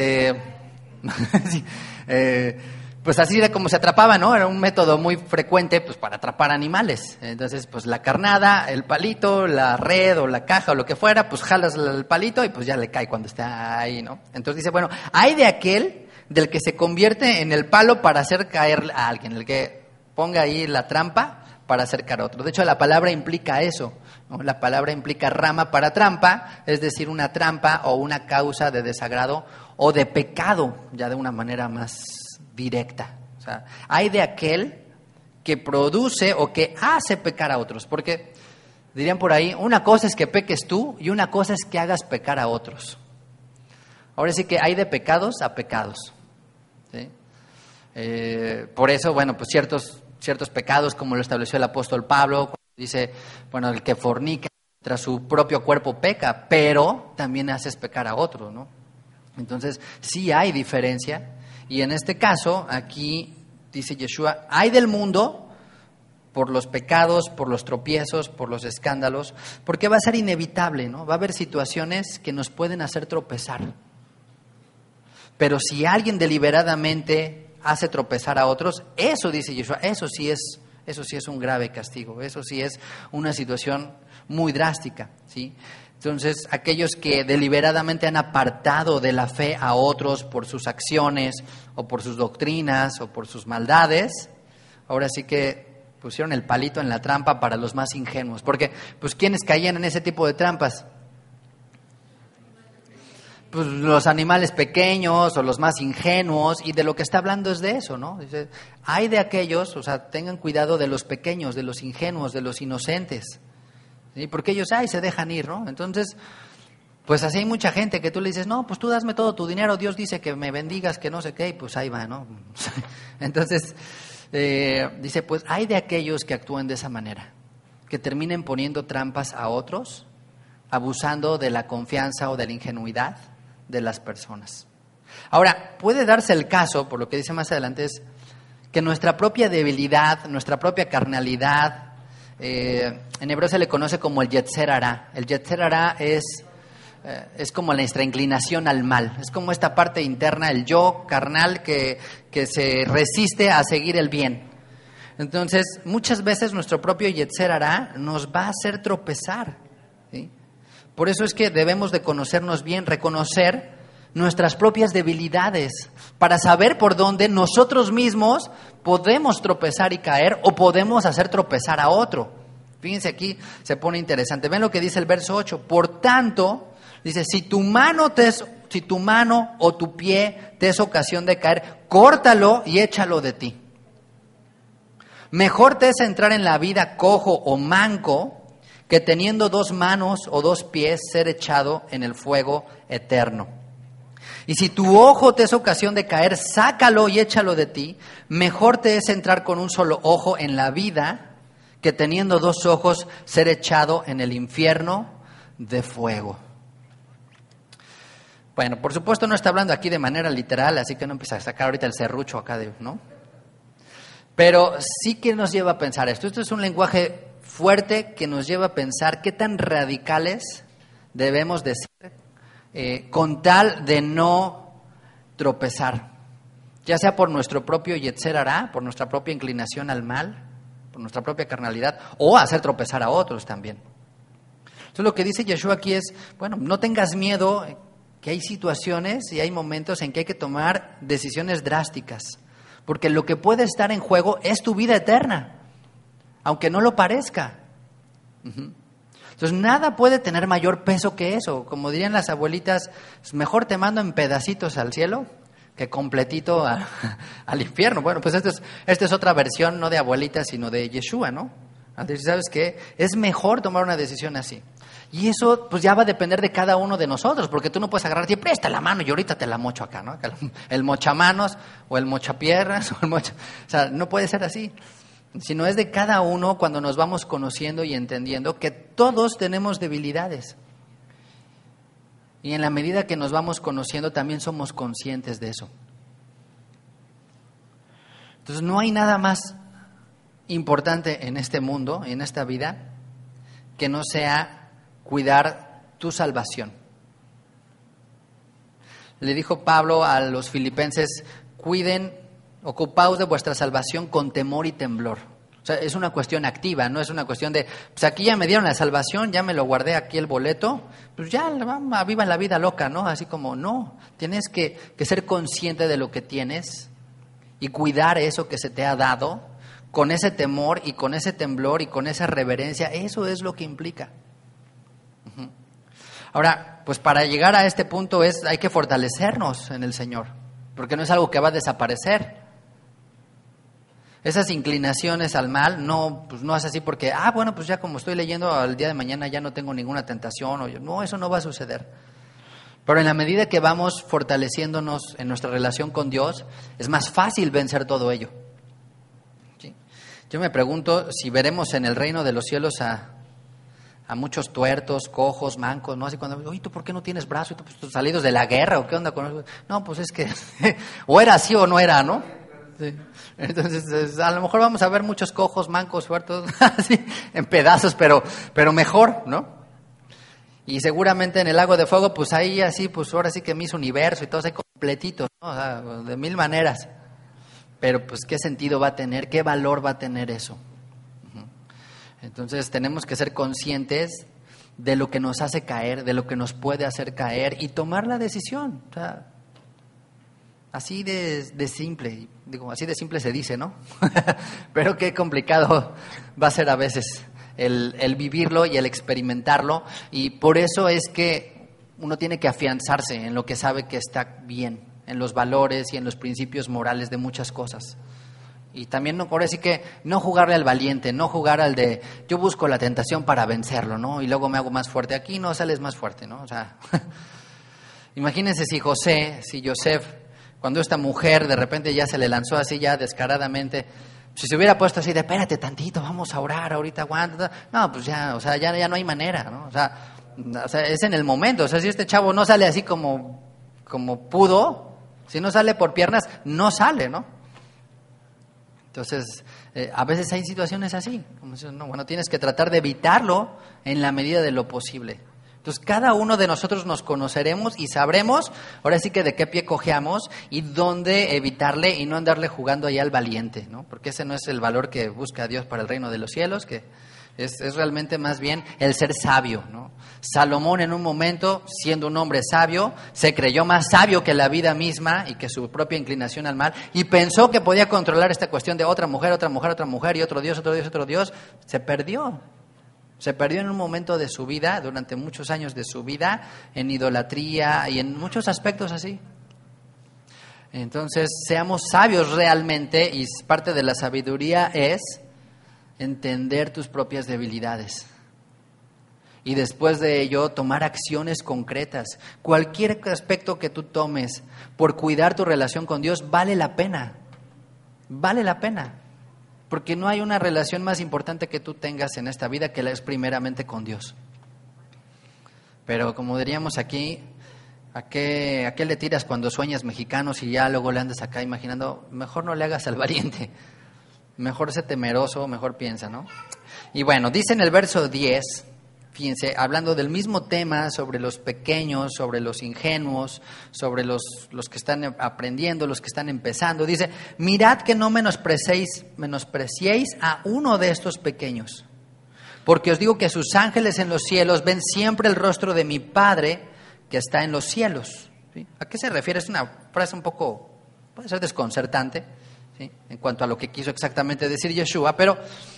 sí, pues así era como se atrapaba, ¿no? Era un método muy frecuente, pues, para atrapar animales. Entonces, pues la carnada, el palito, la red o la caja o lo que fuera, pues jalas el palito y pues ya le cae cuando está ahí, ¿no? Entonces dice, bueno, hay de aquel del que se convierte en el palo para hacer caer a alguien, el que ponga ahí la trampa para acercar a otro. De hecho, la palabra implica eso, ¿no? La palabra implica rama para trampa, es decir, una trampa o una causa de desagrado o de pecado, ya de una manera más directa. O sea, hay de aquel que produce o que hace pecar a otros, porque dirían por ahí, una cosa es que peques tú y una cosa es que hagas pecar a otros. Ahora sí que hay de pecados a pecados, ¿sí? Por eso, bueno, pues ciertos pecados, como lo estableció el apóstol Pablo, cuando dice, bueno, el que fornica contra su propio cuerpo peca, pero también haces pecar a otro, ¿no? Entonces, sí hay diferencia, y en este caso, aquí dice Yeshua, hay del mundo por los pecados, por los tropiezos, por los escándalos, porque va a ser inevitable, ¿no? Va a haber situaciones que nos pueden hacer tropezar. Pero si alguien deliberadamente hace tropezar a otros, eso dice Yeshua, eso sí es un grave castigo, eso sí es una situación muy drástica, ¿sí? Entonces, aquellos que deliberadamente han apartado de la fe a otros por sus acciones o por sus doctrinas o por sus maldades, ahora sí que pusieron el palito en la trampa para los más ingenuos. Porque, pues, ¿quiénes caían en ese tipo de trampas? Pues los animales pequeños o los más ingenuos, y de lo que está hablando es de eso, ¿no? Dice, hay de aquellos, o sea, tengan cuidado de los pequeños, de los ingenuos, de los inocentes, ¿sí? Porque ellos, se dejan ir, ¿no? Entonces, pues así hay mucha gente que tú le dices, no, pues tú dasme todo tu dinero, Dios dice que me bendigas, que no sé qué, y pues ahí va, ¿no? Entonces, dice, pues hay de aquellos que actúan de esa manera, que terminen poniendo trampas a otros, abusando de la confianza o de la ingenuidad de las personas. Ahora, puede darse el caso, por lo que dice más adelante, es que nuestra propia debilidad, nuestra propia carnalidad, en hebreo se le conoce como el yetzer hará. El yetzer hará es como nuestra inclinación al mal, es como esta parte interna, el yo carnal que se resiste a seguir el bien. Entonces, muchas veces nuestro propio yetzer hará nos va a hacer tropezar, ¿sí? Por eso es que debemos de conocernos bien, reconocer nuestras propias debilidades, para saber por dónde nosotros mismos podemos tropezar y caer o podemos hacer tropezar a otro. Fíjense, aquí se pone interesante. Ven lo que dice el verso 8. Por tanto, dice, si tu mano o tu pie te es ocasión de caer, córtalo y échalo de ti. Mejor te es entrar en la vida cojo o manco que teniendo 2 manos o 2 pies ser echado en el fuego eterno. Y si tu ojo te es ocasión de caer, sácalo y échalo de ti. Mejor te es entrar con un solo ojo en la vida que teniendo 2 ojos ser echado en el infierno de fuego. Bueno, por supuesto no está hablando aquí de manera literal, así que no empieza a sacar ahorita el serrucho acá, ¿no? Pero sí que nos lleva a pensar esto. Esto es un lenguaje fuerte que nos lleva a pensar qué tan radicales debemos de ser con tal de no tropezar, ya sea por nuestro propio yetzer hará, por nuestra propia inclinación al mal, por nuestra propia carnalidad, o hacer tropezar a otros también. Entonces lo que dice Yeshua aquí es, bueno, no tengas miedo, que hay situaciones y hay momentos en que hay que tomar decisiones drásticas, porque lo que puede estar en juego es tu vida eterna, aunque no lo parezca. Entonces nada puede tener mayor peso que eso. Como dirían las abuelitas, mejor te mando en pedacitos al cielo que completito al infierno. Bueno, pues esta es otra versión, no de abuelitas, sino de Yeshua, ¿no? Entonces, ¿sabes qué? Es mejor tomar una decisión así. Y eso pues ya va a depender de cada uno de nosotros, porque tú no puedes agarrarte y presta la mano y ahorita te la mocho acá, ¿no? El mochamanos o el mochapiernas o sea, no puede ser así. Sino es de cada uno cuando nos vamos conociendo y entendiendo que todos tenemos debilidades. Y en la medida que nos vamos conociendo también somos conscientes de eso. Entonces no hay nada más importante en este mundo, en esta vida, que no sea cuidar tu salvación. Le dijo Pablo a los filipenses, ocupaos de vuestra salvación con temor y temblor. O sea, es una cuestión activa, no es una cuestión de, pues aquí ya me dieron la salvación, ya me lo guardé aquí el boleto, pues ya vivan la vida loca, ¿no? Así como, no, tienes que ser consciente de lo que tienes y cuidar eso que se te ha dado con ese temor y con ese temblor y con esa reverencia. Eso es lo que implica. Ahora, pues para llegar a este punto hay que fortalecernos en el Señor, porque no es algo que va a desaparecer. Esas inclinaciones al mal pues no es así porque, bueno, pues ya como estoy leyendo al día de mañana ya no tengo ninguna tentación. No, eso no va a suceder. Pero en la medida que vamos fortaleciéndonos en nuestra relación con Dios, es más fácil vencer todo ello. ¿Sí? Yo me pregunto si veremos en el reino de los cielos a muchos tuertos, cojos, mancos, ¿no? Así cuando, oye, ¿tú por qué no tienes brazo? ¿Tú, pues, salidos de la guerra o qué onda con eso? No, pues es que o era así o no era, ¿no? Sí. Entonces, a lo mejor vamos a ver muchos cojos, mancos, tuertos, así, en pedazos, pero mejor, ¿no? Y seguramente en el lago de fuego, pues ahí así, pues ahora sí que Miss Universo y todos ahí completitos, ¿no? O sea, de mil maneras. Pero pues, ¿qué sentido va a tener? ¿Qué valor va a tener eso? Entonces tenemos que ser conscientes de lo que nos hace caer, de lo que nos puede hacer caer y tomar la decisión. O sea, así de simple, digo, así de simple se dice, ¿no? Pero qué complicado va a ser a veces el vivirlo y el experimentarlo, y por eso es que uno tiene que afianzarse en lo que sabe que está bien, en los valores y en los principios morales de muchas cosas. Y también no, por así que no jugarle al valiente, no jugar al de yo busco la tentación para vencerlo, ¿no? Y luego me hago más fuerte. Aquí no sales más fuerte, ¿no? O sea, imagínense si Joseph, cuando esta mujer de repente ya se le lanzó así ya descaradamente, si se hubiera puesto así de espérate tantito, vamos a orar, ahorita aguanta. No, pues ya, o sea, ya no hay manera, ¿no? O sea, es en el momento. O sea, si este chavo no sale así como pudo, si no sale por piernas, no sale, ¿no? Entonces, a veces hay situaciones así. Bueno, tienes que tratar de evitarlo en la medida de lo posible. Entonces, cada uno de nosotros nos conoceremos y sabremos, ahora sí que de qué pie cojeamos y dónde evitarle y no andarle jugando ahí al valiente, ¿no? Porque ese no es el valor que busca Dios para el reino de los cielos, que es realmente más bien el ser sabio, ¿no? Salomón en un momento, siendo un hombre sabio, se creyó más sabio que la vida misma y que su propia inclinación al mal, y pensó que podía controlar esta cuestión de otra mujer, y otro Dios. Se perdió en un momento de su vida, durante muchos años de su vida, en idolatría y en muchos aspectos así. Entonces, seamos sabios realmente, y parte de la sabiduría es entender tus propias debilidades y después de ello tomar acciones concretas. Cualquier aspecto que tú tomes por cuidar tu relación con Dios vale la pena, porque no hay una relación más importante que tú tengas en esta vida que la es primeramente con Dios. Pero como diríamos aquí, ¿a qué le tiras cuando sueñas mexicanos y ya luego le andas acá imaginando? Mejor no le hagas al valiente. Mejor sé temeroso, mejor piensa, ¿no? Y bueno, dice en el verso 10, fíjense, hablando del mismo tema, sobre los pequeños, sobre los ingenuos, sobre los que están aprendiendo, los que están empezando, dice, mirad que no menospreciéis a uno de estos pequeños, porque os digo que sus ángeles en los cielos ven siempre el rostro de mi Padre que está en los cielos. ¿Sí? ¿A qué se refiere? Es una frase un poco, puede ser desconcertante, ¿sí? En cuanto a lo que quiso exactamente decir Yeshua, pero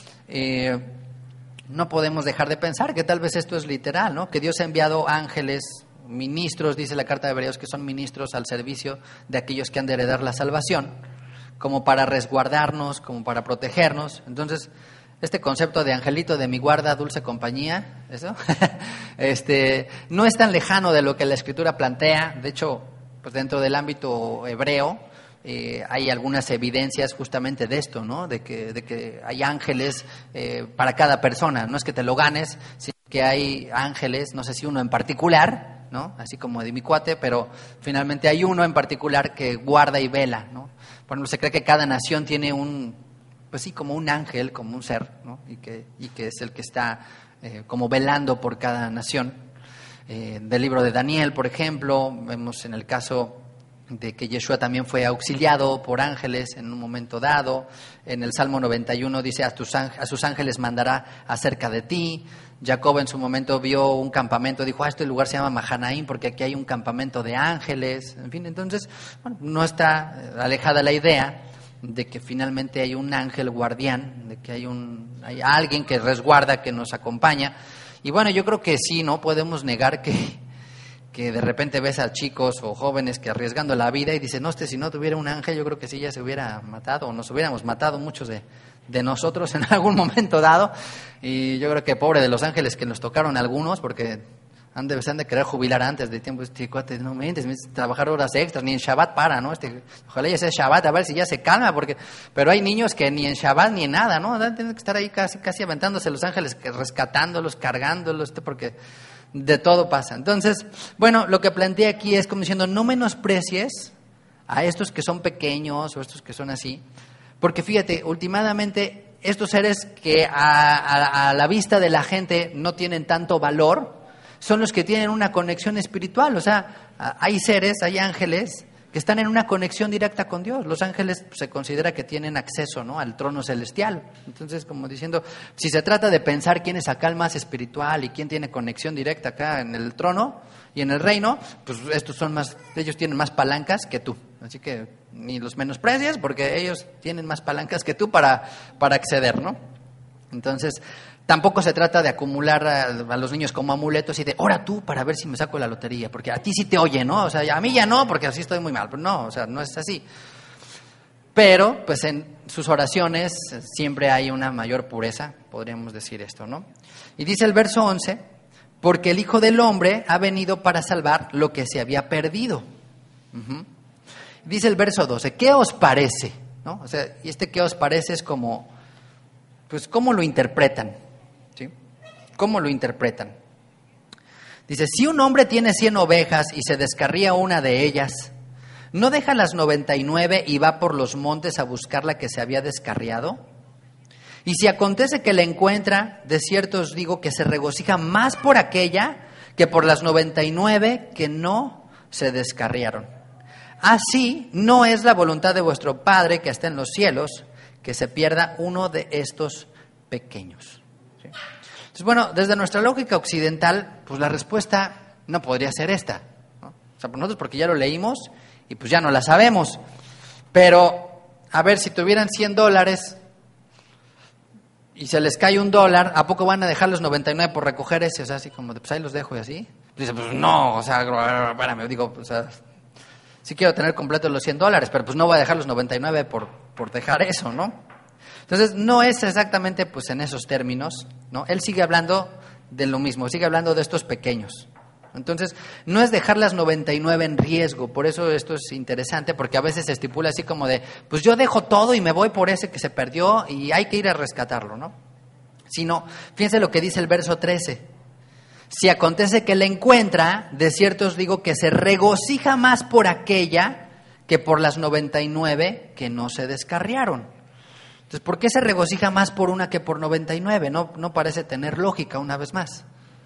no podemos dejar de pensar que tal vez esto es literal, ¿no? Que Dios ha enviado ángeles, ministros, dice la carta de Hebreos, que son ministros al servicio de aquellos que han de heredar la salvación, como para resguardarnos, como para protegernos. Entonces, este concepto de angelito de mi guarda, dulce compañía, ¿eso? No es tan lejano de lo que la Escritura plantea. De hecho, pues dentro del ámbito hebreo, hay algunas evidencias justamente de esto, ¿no? De que hay ángeles para cada persona. No es que te lo ganes, sino que hay ángeles, no sé si uno en particular, ¿no? Así como de mi cuate, pero finalmente hay uno en particular que guarda y vela, ¿no? Por ejemplo, se cree que cada nación tiene pues sí, como un ángel, como un ser, ¿no? Y que es el que está como velando por cada nación. Del libro de Daniel, por ejemplo, vemos en el caso de que Yeshua también fue auxiliado por ángeles en un momento dado. En el Salmo 91 dice, a sus ángeles mandará acerca de ti. Jacob en su momento vio un campamento, dijo, este lugar se llama Mahanaim porque aquí hay un campamento de ángeles. En fin, entonces, bueno, no está alejada la idea de que finalmente hay un ángel guardián, de que hay alguien que resguarda, que nos acompaña. Y bueno, yo creo que sí, no podemos negar que de repente ves a chicos o jóvenes que arriesgando la vida y dicen, no, si no tuviera un ángel, yo creo que sí ya se hubiera matado, o nos hubiéramos matado muchos de nosotros en algún momento dado. Y yo creo que pobre de los ángeles que nos tocaron algunos, porque se han de querer jubilar antes de tiempo. Este cuate, no mentes, trabajar horas extras, ni en Shabbat para, ¿no? Ojalá ya sea Shabbat, a ver si ya se calma, pero hay niños que ni en Shabbat ni en nada, ¿no? Tienen que estar ahí casi aventándose los ángeles, rescatándolos, cargándolos, porque de todo pasa. Entonces, bueno, lo que planteé aquí es como diciendo, no menosprecies a estos que son pequeños o estos que son así, porque fíjate, últimamente estos seres que a la vista de la gente no tienen tanto valor, son los que tienen una conexión espiritual. O sea, hay seres, hay ángeles que están en una conexión directa con Dios. Los ángeles se considera que tienen acceso, ¿no?, al trono celestial. Entonces, como diciendo, si se trata de pensar quién es acá el más espiritual y quién tiene conexión directa acá en el trono y en el reino, pues ellos tienen más palancas que tú. Así que ni los menosprecies, porque ellos tienen más palancas que tú para acceder, ¿no? Entonces, tampoco se trata de acumular a los niños como amuletos y de, ora tú para ver si me saco la lotería, porque a ti sí te oye, ¿no? O sea, a mí ya no, porque así estoy muy mal. Pero no, o sea, no es así. Pero, pues en sus oraciones siempre hay una mayor pureza, podríamos decir esto, ¿no? Y dice el verso 11, porque el Hijo del Hombre ha venido para salvar lo que se había perdido. Uh-huh. Dice el verso 12, ¿qué os parece? ¿No? O sea, y ¿qué os parece? Es como, pues, ¿cómo lo interpretan? ¿Sí? ¿Cómo lo interpretan? Dice, si un hombre tiene 100 ovejas y se descarría una de ellas, ¿no deja las 99 y va por los montes a buscar la que se había descarriado? Y si acontece que la encuentra, de cierto os digo que se regocija más por aquella que por las 99 que no se descarriaron. Así no es la voluntad de vuestro Padre que está en los cielos, que se pierda uno de estos pequeños. ¿Sí? Entonces, bueno, desde nuestra lógica occidental, pues la respuesta no podría ser esta, ¿no? O sea, nosotros porque ya lo leímos y pues ya no la sabemos. Pero, a ver, si tuvieran $100 y se les cae $1, ¿a poco van a dejar los 99 por recoger ese? O sea, así como de, pues ahí los dejo y así. Dice, pues no, o sea, espérame, digo, o sea, sí quiero tener completos los $100, pero pues no voy a dejar los 99 por dejar eso, ¿no? Entonces, no es exactamente pues en esos términos, ¿no? Él sigue hablando de lo mismo, sigue hablando de estos pequeños. Entonces, no es dejar las 99 en riesgo, por eso esto es interesante, porque a veces se estipula así como de, pues yo dejo todo y me voy por ese que se perdió y hay que ir a rescatarlo, ¿no? Sino, fíjense lo que dice el verso 13. Si acontece que la encuentra, de cierto os digo que se regocija más por aquella que por las 99 que no se descarriaron. Entonces, ¿por qué se regocija más por una que por 99? No parece tener lógica una vez más.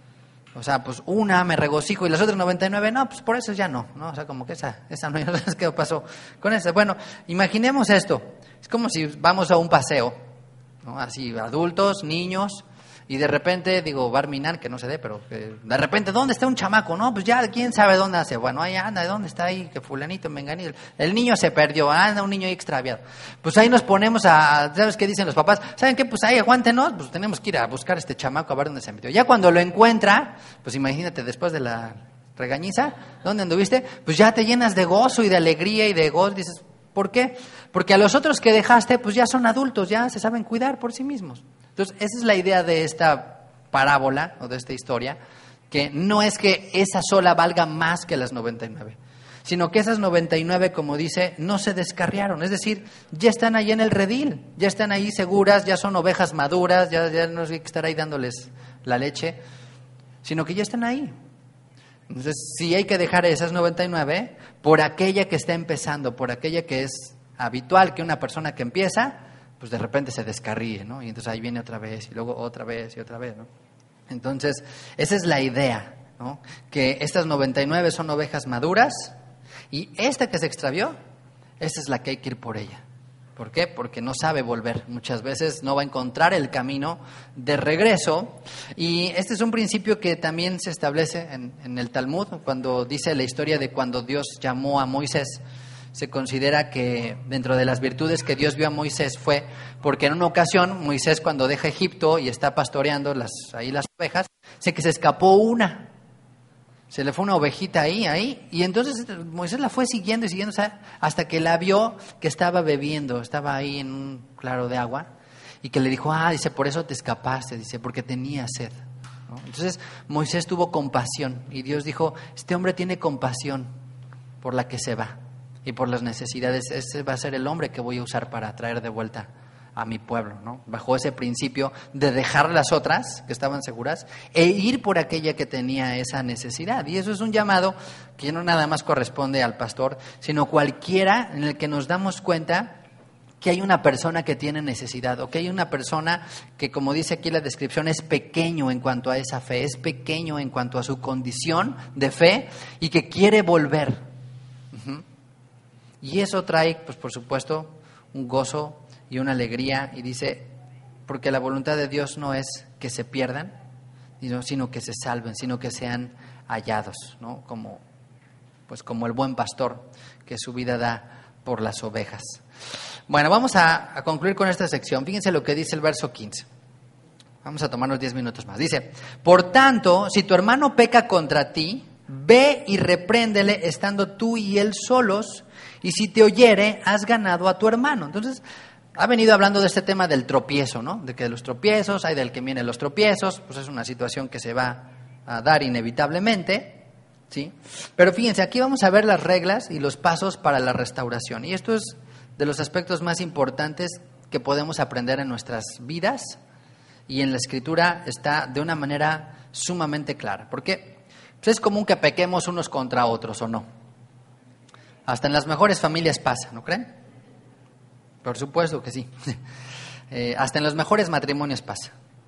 O sea, pues una me regocijo y las otras 99, no, pues por eso ya no. O sea, como que esa no, ¿qué pasó con esa? Bueno, imaginemos esto. Es como si vamos a un paseo, ¿no? Así, adultos, niños, y de repente, digo, Barminan, que no se dé, pero de repente, ¿dónde está un chamaco? No, pues ya, ¿quién sabe dónde hace? Bueno, ahí anda, ¿dónde está ahí? Que fulanito, menganito. El niño se perdió, anda un niño ahí extraviado. Pues ahí nos ponemos ¿sabes qué dicen los papás? ¿Saben qué? Pues ahí, aguántenos, pues tenemos que ir a buscar a este chamaco a ver dónde se metió. Ya cuando lo encuentra, pues imagínate, después de la regañiza, ¿dónde anduviste? Pues ya te llenas de gozo y de alegría y de gozo, dices, ¿por qué? Porque a los otros que dejaste, pues ya son adultos, ya se saben cuidar por sí mismos. Entonces, esa es la idea de esta parábola o de esta historia, que no es que esa sola valga más que las 99, sino que esas 99, como dice, no se descarriaron. Es decir, ya están ahí en el redil, ya están ahí seguras, ya son ovejas maduras, ya no hay que estar ahí dándoles la leche, sino que ya están ahí. Entonces, sí hay que dejar esas 99 por aquella que está empezando, por aquella que es habitual, que una persona que empieza, pues de repente se descarríe, ¿no? Y entonces ahí viene otra vez, y luego otra vez, y otra vez, ¿no? Entonces, esa es la idea, ¿no? Que estas 99 son ovejas maduras, y esta que se extravió, esa es la que hay que ir por ella. ¿Por qué? Porque no sabe volver. Muchas veces no va a encontrar el camino de regreso. Y este es un principio que también se establece en el Talmud, cuando dice la historia de cuando Dios llamó a Moisés. se considera que dentro de las virtudes que Dios vio a Moisés fue porque en una ocasión Moisés, cuando deja Egipto y está pastoreando las ovejas, sé que se escapó una. Se le fue una ovejita ahí, y entonces Moisés la fue siguiendo, o sea, hasta que la vio que estaba bebiendo, estaba ahí en un claro de agua, y que le dijo, dice, por eso te escapaste, dice, porque tenía sed, ¿no? Entonces Moisés tuvo compasión, y Dios dijo, este hombre tiene compasión por la que se va, y por las necesidades, ese va a ser el hombre que voy a usar para traer de vuelta a mi pueblo, ¿no? Bajo ese principio de dejar las otras que estaban seguras e ir por aquella que tenía esa necesidad. Y eso es un llamado que no nada más corresponde al pastor, sino cualquiera en el que nos damos cuenta que hay una persona que tiene necesidad, o que hay una persona que, como dice aquí la descripción, es pequeño en cuanto a esa fe, es pequeño en cuanto a su condición de fe y que quiere volver. Uh-huh. Y eso trae, pues por supuesto, un gozo y una alegría, y dice, porque la voluntad de Dios no es que se pierdan, sino que se salven, sino que sean hallados, ¿no? Como el buen pastor que su vida da por las ovejas. Bueno, vamos a concluir con esta sección. Fíjense lo que dice el verso 15. Vamos a tomarnos 10 minutos más. Dice, por tanto, si tu hermano peca contra ti, ve y repréndele estando tú y él solos, y si te oyere, has ganado a tu hermano. Entonces, ha venido hablando de este tema del tropiezo, ¿no? De que los tropiezos, hay del que vienen los tropiezos, pues es una situación que se va a dar inevitablemente, ¿sí? Pero fíjense, aquí vamos a ver las reglas y los pasos para la restauración. Y esto es de los aspectos más importantes que podemos aprender en nuestras vidas, y en la Escritura está de una manera sumamente clara. Porque pues es común que pequemos unos contra otros, ¿o no? Hasta en las mejores familias pasa, ¿no creen? Por supuesto que sí. Hasta en los mejores matrimonios pasa.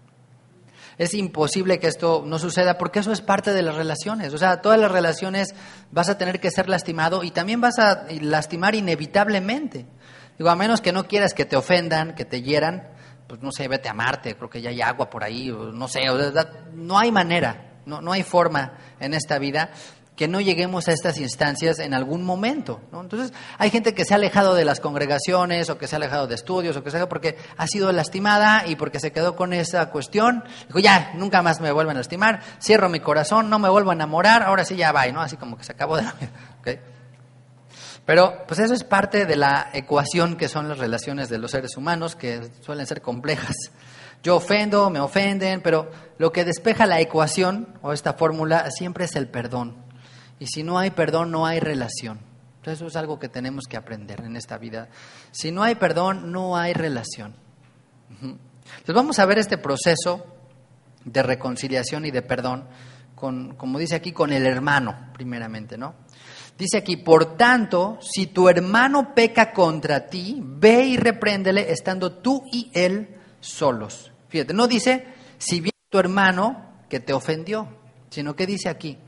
Es imposible que esto no suceda porque eso es parte de las relaciones. O sea, todas las relaciones vas a tener que ser lastimado, y también vas a lastimar inevitablemente. Digo, a menos que no quieras que te ofendan, que te hieran, pues no sé, vete a Marte, creo que ya hay agua por ahí, o no sé, no hay manera, no hay forma en esta vida que no lleguemos a estas instancias en algún momento, ¿no? Entonces, hay gente que se ha alejado de las congregaciones, o que se ha alejado de estudios, o que se ha, porque ha sido lastimada y porque se quedó con esa cuestión. Dijo, ya, nunca más me vuelven a lastimar, cierro mi corazón, no me vuelvo a enamorar, ahora sí ya va, ¿no? Así como que se acabó de la vida, ¿okay? Pero, pues eso es parte de la ecuación que son las relaciones de los seres humanos, que suelen ser complejas. Yo ofendo, me ofenden, pero lo que despeja la ecuación, o esta fórmula, siempre es el perdón. Y si no hay perdón, no hay relación. Entonces eso es algo que tenemos que aprender en esta vida. Si no hay perdón, no hay relación. Entonces vamos a ver este proceso de reconciliación y de perdón, como dice aquí, con el hermano, primeramente, ¿no? Dice aquí, por tanto, si tu hermano peca contra ti, ve y repréndele estando tú y él solos. Fíjate, no dice, si viene tu hermano que te ofendió, sino que dice aquí,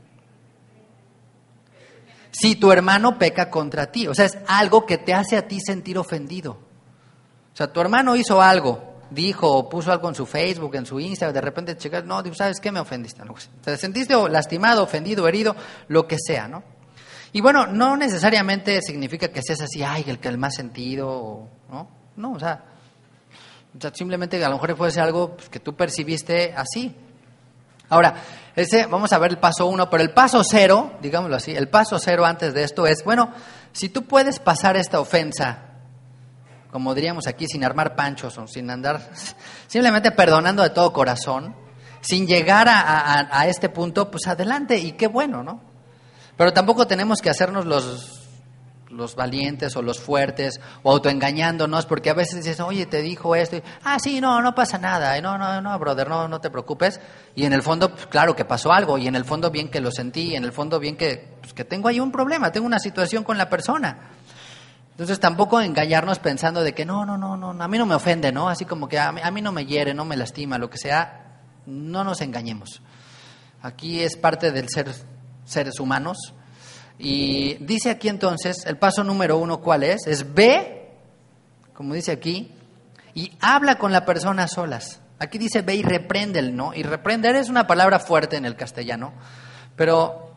si tu hermano peca contra ti. O sea, es algo que te hace a ti sentir ofendido. O sea, tu hermano hizo algo, dijo o puso algo en su Facebook, en su Instagram, de repente checas, no, ¿sabes qué? Me ofendiste. No, te sentiste lastimado, ofendido, herido, lo que sea, ¿no? Y bueno, no necesariamente significa que seas así, el más sentido, ¿no? No, o sea, simplemente a lo mejor puede ser algo pues, que tú percibiste así. Ahora, vamos a ver el paso 1, pero el paso 0, digámoslo así, el paso 0 antes de esto es, bueno, si tú puedes pasar esta ofensa, como diríamos aquí, sin armar panchos o sin andar, simplemente perdonando de todo corazón, sin llegar a este punto, pues adelante, y qué bueno, ¿no? Pero tampoco tenemos que hacernos los valientes o los fuertes o autoengañándonos, porque a veces dices, oye, te dijo esto, y, sí, no pasa nada, no, brother, no te preocupes, y en el fondo, pues, claro que pasó algo, y en el fondo bien que lo sentí, y en el fondo bien que tengo ahí un problema, tengo una situación con la persona. Entonces tampoco engañarnos pensando de que no, a mí no me ofende, ¿no? Así como que a mí no me hiere, no me lastima, lo que sea, no nos engañemos. Aquí es parte del ser seres humanos. Y dice aquí entonces, el paso número 1, ¿cuál es? Es ve, como dice aquí, y habla con la persona a solas. Aquí dice ve y repréndele, ¿no? Y reprender es una palabra fuerte en el castellano, pero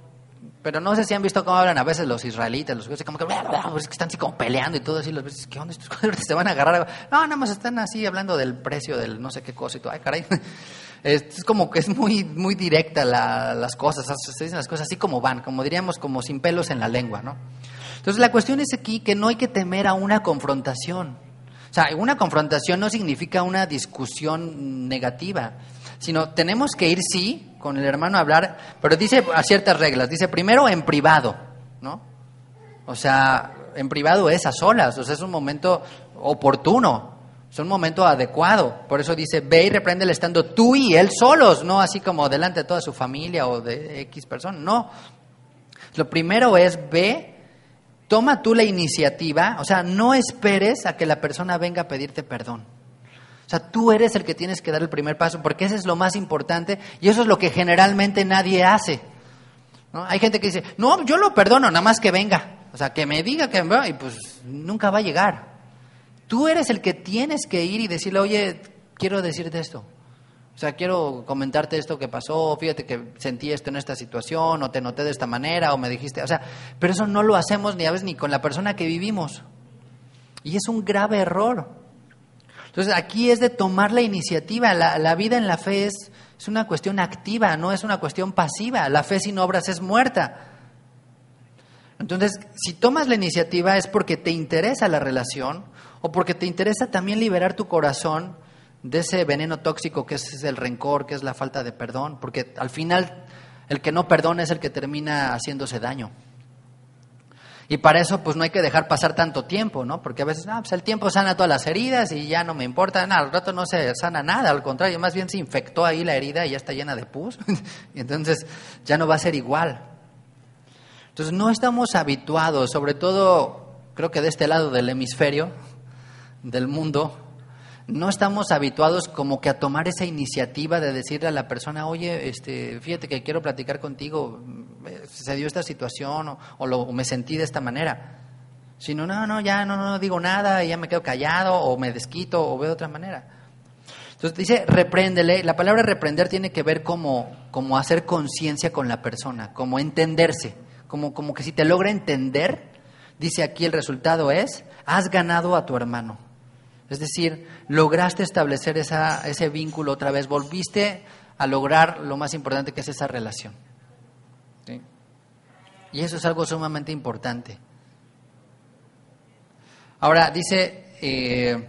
Pero no sé si han visto cómo hablan a veces los israelitas, los judíos, como que, es que están así como peleando y todo así, los ves, ¿qué onda? Estos cuadros se van a agarrar. No, nada más están así hablando del precio del no sé qué cosa y todo. Ay, caray. Es como que es muy, muy directa las cosas, se dicen las cosas así como van, como diríamos, como sin pelos en la lengua, ¿no? Entonces la cuestión es aquí que no hay que temer a una confrontación. O sea, una confrontación no significa una discusión negativa, sino tenemos que ir, sí, con el hermano a hablar, pero dice a ciertas reglas. Dice, primero en privado, ¿no? O sea, en privado es a solas, o sea, es un momento oportuno. Es un momento adecuado. Por eso dice, ve y repréndele estando tú y él solos, no así como delante de toda su familia o de X persona. No. Lo primero es, ve, toma tú la iniciativa. O sea, no esperes a que la persona venga a pedirte perdón. O sea, tú eres el que tienes que dar el primer paso, porque ese es lo más importante y eso es lo que generalmente nadie hace, ¿no? Hay gente que dice, no, yo lo perdono, nada más que venga. O sea, que me diga que venga y pues nunca va a llegar. Tú eres el que tienes que ir y decirle, oye, quiero decirte esto. O sea, quiero comentarte esto que pasó, fíjate que sentí esto en esta situación, o te noté de esta manera, o me dijiste, o sea, pero eso no lo hacemos ni a veces ni con la persona que vivimos. Y es un grave error. Entonces, aquí es de tomar la iniciativa. La vida en la fe es una cuestión activa, no es una cuestión pasiva. La fe sin obras es muerta. Entonces, si tomas la iniciativa es porque te interesa la relación o porque te interesa también liberar tu corazón de ese veneno tóxico que es el rencor, que es la falta de perdón, porque al final el que no perdona es el que termina haciéndose daño. Y para eso pues no hay que dejar pasar tanto tiempo, ¿no? Porque a veces, pues el tiempo sana todas las heridas y ya no me importa nada, al rato no se sana nada, al contrario, más bien se infectó ahí la herida y ya está llena de pus, y entonces ya no va a ser igual. Entonces no estamos habituados, sobre todo creo que de este lado del hemisferio, del mundo, no estamos habituados como que a tomar esa iniciativa de decirle a la persona, oye, fíjate que quiero platicar contigo, se dio esta situación o me sentí de esta manera. Sino, no digo nada y ya me quedo callado o me desquito o veo de otra manera. Entonces dice, repréndele. La palabra reprender tiene que ver como hacer conciencia con la persona, como entenderse, como que si te logra entender, dice aquí el resultado es, has ganado a tu hermano. Es decir, lograste establecer ese vínculo otra vez, volviste a lograr lo más importante que es esa relación. ¿Sí? Y eso es algo sumamente importante. Ahora, dice,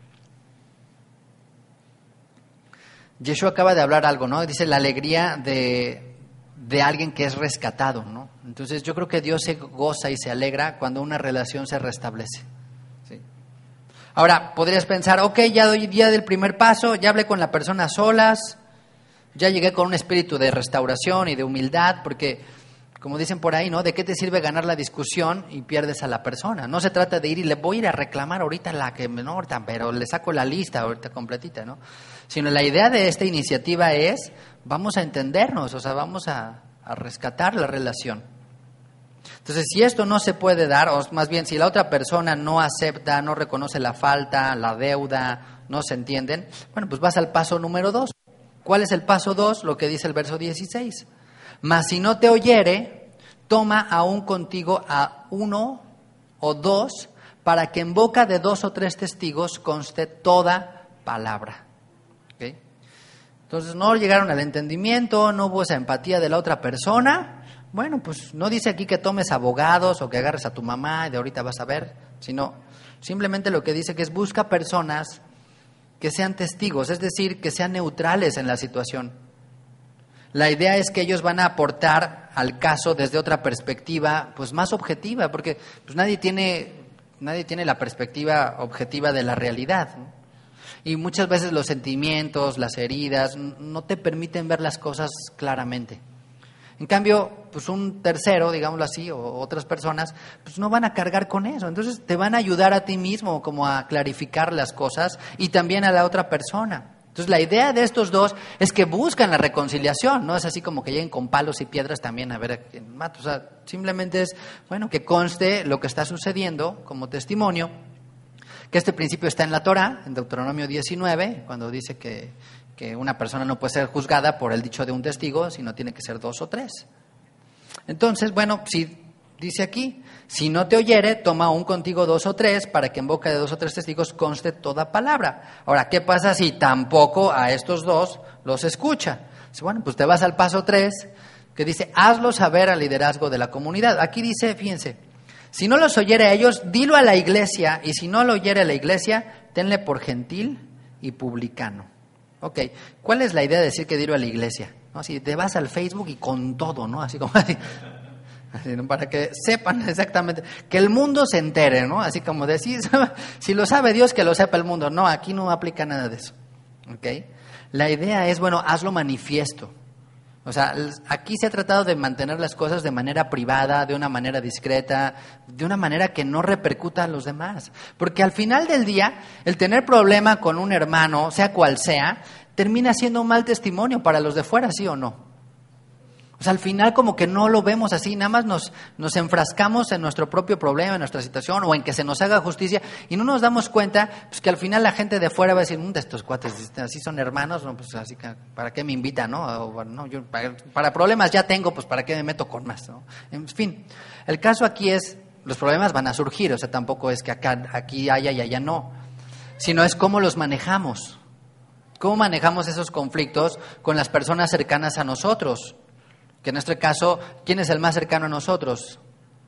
Yeshua acaba de hablar algo, ¿no? Dice la alegría de alguien que es rescatado, ¿no? Entonces yo creo que Dios se goza y se alegra cuando una relación se restablece. ¿Sí? Ahora, podrías pensar, ok, ya doy día del primer paso, ya hablé con la persona a solas, ya llegué con un espíritu de restauración y de humildad, porque, como dicen por ahí, ¿no? ¿De qué te sirve ganar la discusión y pierdes a la persona? No se trata de ir y le voy a ir a reclamar ahorita pero le saco la lista ahorita completita, ¿no? Sino la idea de esta iniciativa es, vamos a entendernos, o sea, vamos a rescatar la relación. Entonces, si esto no se puede dar, o más bien si la otra persona no acepta, no reconoce la falta, la deuda, no se entienden, bueno, pues vas al paso número 2. ¿Cuál es el paso 2? Lo que dice el verso 16. Mas si no te oyere, toma aún contigo a 1 o 2, para que en boca de 2 o 3 testigos conste toda palabra. ¿Okay? Entonces no llegaron al entendimiento, no hubo esa empatía de la otra persona. Bueno, pues no dice aquí que tomes abogados o que agarres a tu mamá y de ahorita vas a ver, sino simplemente lo que dice que es busca personas que sean testigos, es decir, que sean neutrales en la situación. La idea es que ellos van a aportar al caso desde otra perspectiva, pues más objetiva, porque pues nadie tiene la perspectiva objetiva de la realidad, ¿no? Y muchas veces los sentimientos, las heridas, no te permiten ver las cosas claramente. En cambio, pues un tercero, digámoslo así, o otras personas, pues no van a cargar con eso. Entonces te van a ayudar a ti mismo como a clarificar las cosas y también a la otra persona. Entonces la idea de estos dos es que buscan la reconciliación, no es así como que lleguen con palos y piedras también a ver a quién mata. O sea, simplemente es, bueno, que conste lo que está sucediendo como testimonio, que este principio está en la Torá, en Deuteronomio 19, cuando dice que una persona no puede ser juzgada por el dicho de un testigo, sino tiene que ser 2 o 3. Entonces, bueno, si dice aquí, si no te oyere, toma aún contigo 2 o 3, para que en boca de 2 o 3 testigos conste toda palabra. Ahora, ¿qué pasa si tampoco a estos 2 los escucha? Bueno, pues te vas al paso 3, que dice, hazlo saber al liderazgo de la comunidad. Aquí dice, fíjense, si no los oyere a ellos, dilo a la iglesia, y si no lo oyere a la iglesia, tenle por gentil y publicano. Ok, ¿cuál es la idea de decir que dilo a la iglesia? ¿No? Si te vas al Facebook y con todo, ¿no? Así como así, ¿no? Para que sepan exactamente, que el mundo se entere, ¿no? Así como decir, si lo sabe Dios, que lo sepa el mundo. No, aquí no aplica nada de eso. Ok, la idea es, bueno, hazlo manifiesto. O sea, aquí se ha tratado de mantener las cosas de manera privada, de una manera discreta, de una manera que no repercuta a los demás. Porque al final del día, el tener problema con un hermano, sea cual sea, termina siendo un mal testimonio para los de fuera, ¿sí o no? O sea, al final como que no lo vemos así, nada más nos enfrascamos en nuestro propio problema, en nuestra situación, o en que se nos haga justicia, y no nos damos cuenta pues, que al final la gente de fuera va a decir, de estos cuates, así son hermanos, no, pues así que, ¿para qué me invitan, no? O, no yo, para problemas ya tengo, pues ¿para qué me meto con más, no? En fin, el caso aquí es, los problemas van a surgir, o sea, tampoco es que aquí haya y allá no, sino es cómo los manejamos, cómo manejamos esos conflictos con las personas cercanas a nosotros. Que en este caso, ¿quién es el más cercano a nosotros?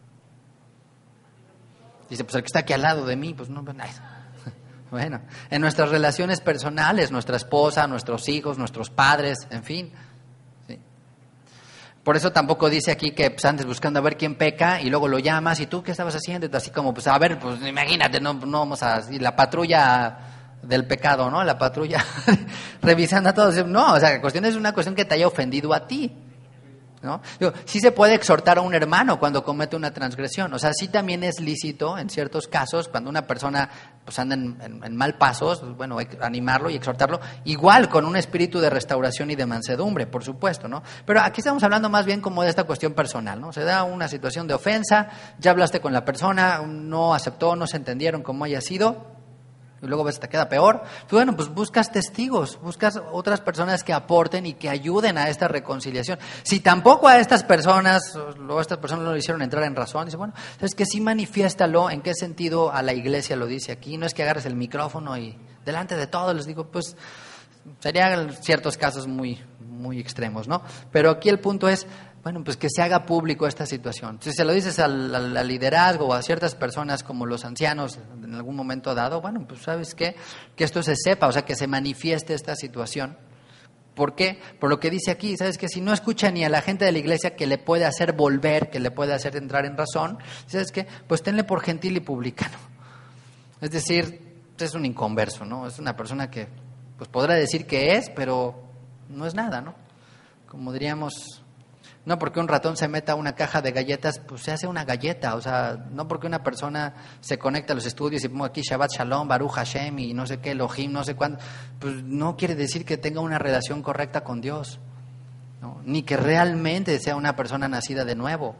Dice, pues el que está aquí al lado de mí, pues no, bueno, en nuestras relaciones personales, nuestra esposa, nuestros hijos, nuestros padres, en fin. ¿Sí? Por eso tampoco dice aquí que pues, andes buscando a ver quién peca y luego lo llamas y tú, ¿qué estabas haciendo? Y así como, pues a ver, pues imagínate, no vamos a... Y la patrulla del pecado, ¿no? La patrulla revisando a todos. No, o sea, la cuestión es una cuestión que te haya ofendido a ti. ¿No? Digo, sí se puede exhortar a un hermano cuando comete una transgresión, o sea, sí también es lícito en ciertos casos cuando una persona pues anda en mal pasos, pues, bueno, hay que animarlo y exhortarlo, igual con un espíritu de restauración y de mansedumbre, por supuesto, ¿no? Pero aquí estamos hablando más bien como de esta cuestión personal, ¿no? Se da una situación de ofensa, ya hablaste con la persona, no aceptó, no se entendieron como haya sido, y luego ves, te queda peor. Bueno, pues buscas testigos, buscas otras personas que aporten y que ayuden a esta reconciliación. Si tampoco a estas personas, luego estas personas no lo hicieron entrar en razón, dice, bueno, es que sí manifiéstalo. ¿En qué sentido a la iglesia lo dice aquí? No es que agarres el micrófono y delante de todos les digo, pues serían ciertos casos muy, muy extremos, ¿no? Pero aquí el punto es, bueno, pues que se haga público esta situación. Si se lo dices al liderazgo o a ciertas personas como los ancianos en algún momento dado, bueno, pues ¿sabes qué? Que esto se sepa, o sea, que se manifieste esta situación. ¿Por qué? Por lo que dice aquí, ¿sabes qué? Si no escucha ni a la gente de la iglesia que le puede hacer volver, que le puede hacer entrar en razón, ¿sabes qué? Pues tenle por gentil y publicano. Es decir, es un inconverso, ¿no? Es una persona que pues podrá decir que es, pero no es nada, ¿no? Como diríamos... No porque un ratón se meta a una caja de galletas, pues se hace una galleta. O sea, no porque una persona se conecta a los estudios y pongo aquí Shabbat Shalom, Baruch Hashem y no sé qué, Elohim, no sé cuánto, pues no quiere decir que tenga una relación correcta con Dios, ¿no? Ni que realmente sea una persona nacida de nuevo.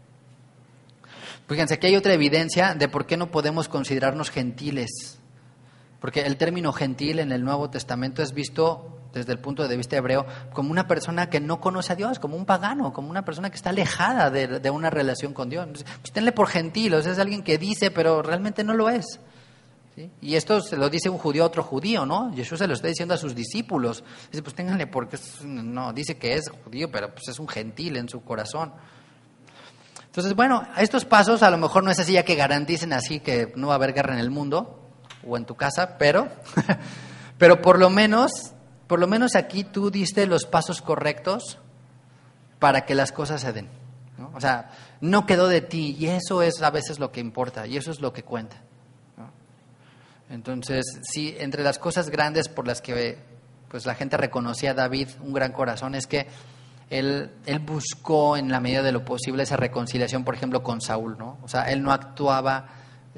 Fíjense, aquí hay otra evidencia de por qué no podemos considerarnos gentiles. Porque el término gentil en el Nuevo Testamento es visto desde el punto de vista hebreo como una persona que no conoce a Dios, como un pagano, como una persona que está alejada de una relación con Dios. Entonces, pues tenle por gentil, o sea, es alguien que dice, pero realmente no lo es. ¿Sí? Y esto se lo dice un judío a otro judío, ¿no? Jesús se lo está diciendo a sus discípulos. Dice, pues ténganle porque no, dice que es judío, pero pues es un gentil en su corazón. Entonces, bueno, estos pasos a lo mejor no es así ya que garanticen así que no va a haber guerra en el mundo o en tu casa, pero por lo menos aquí tú diste los pasos correctos para que las cosas se den, ¿no? O sea, no quedó de ti y eso es a veces lo que importa y eso es lo que cuenta, ¿no? Entonces, sí, entre las cosas grandes por las que pues la gente reconocía a David un gran corazón es que él buscó en la medida de lo posible esa reconciliación, por ejemplo, con Saúl, ¿no? O sea, él no actuaba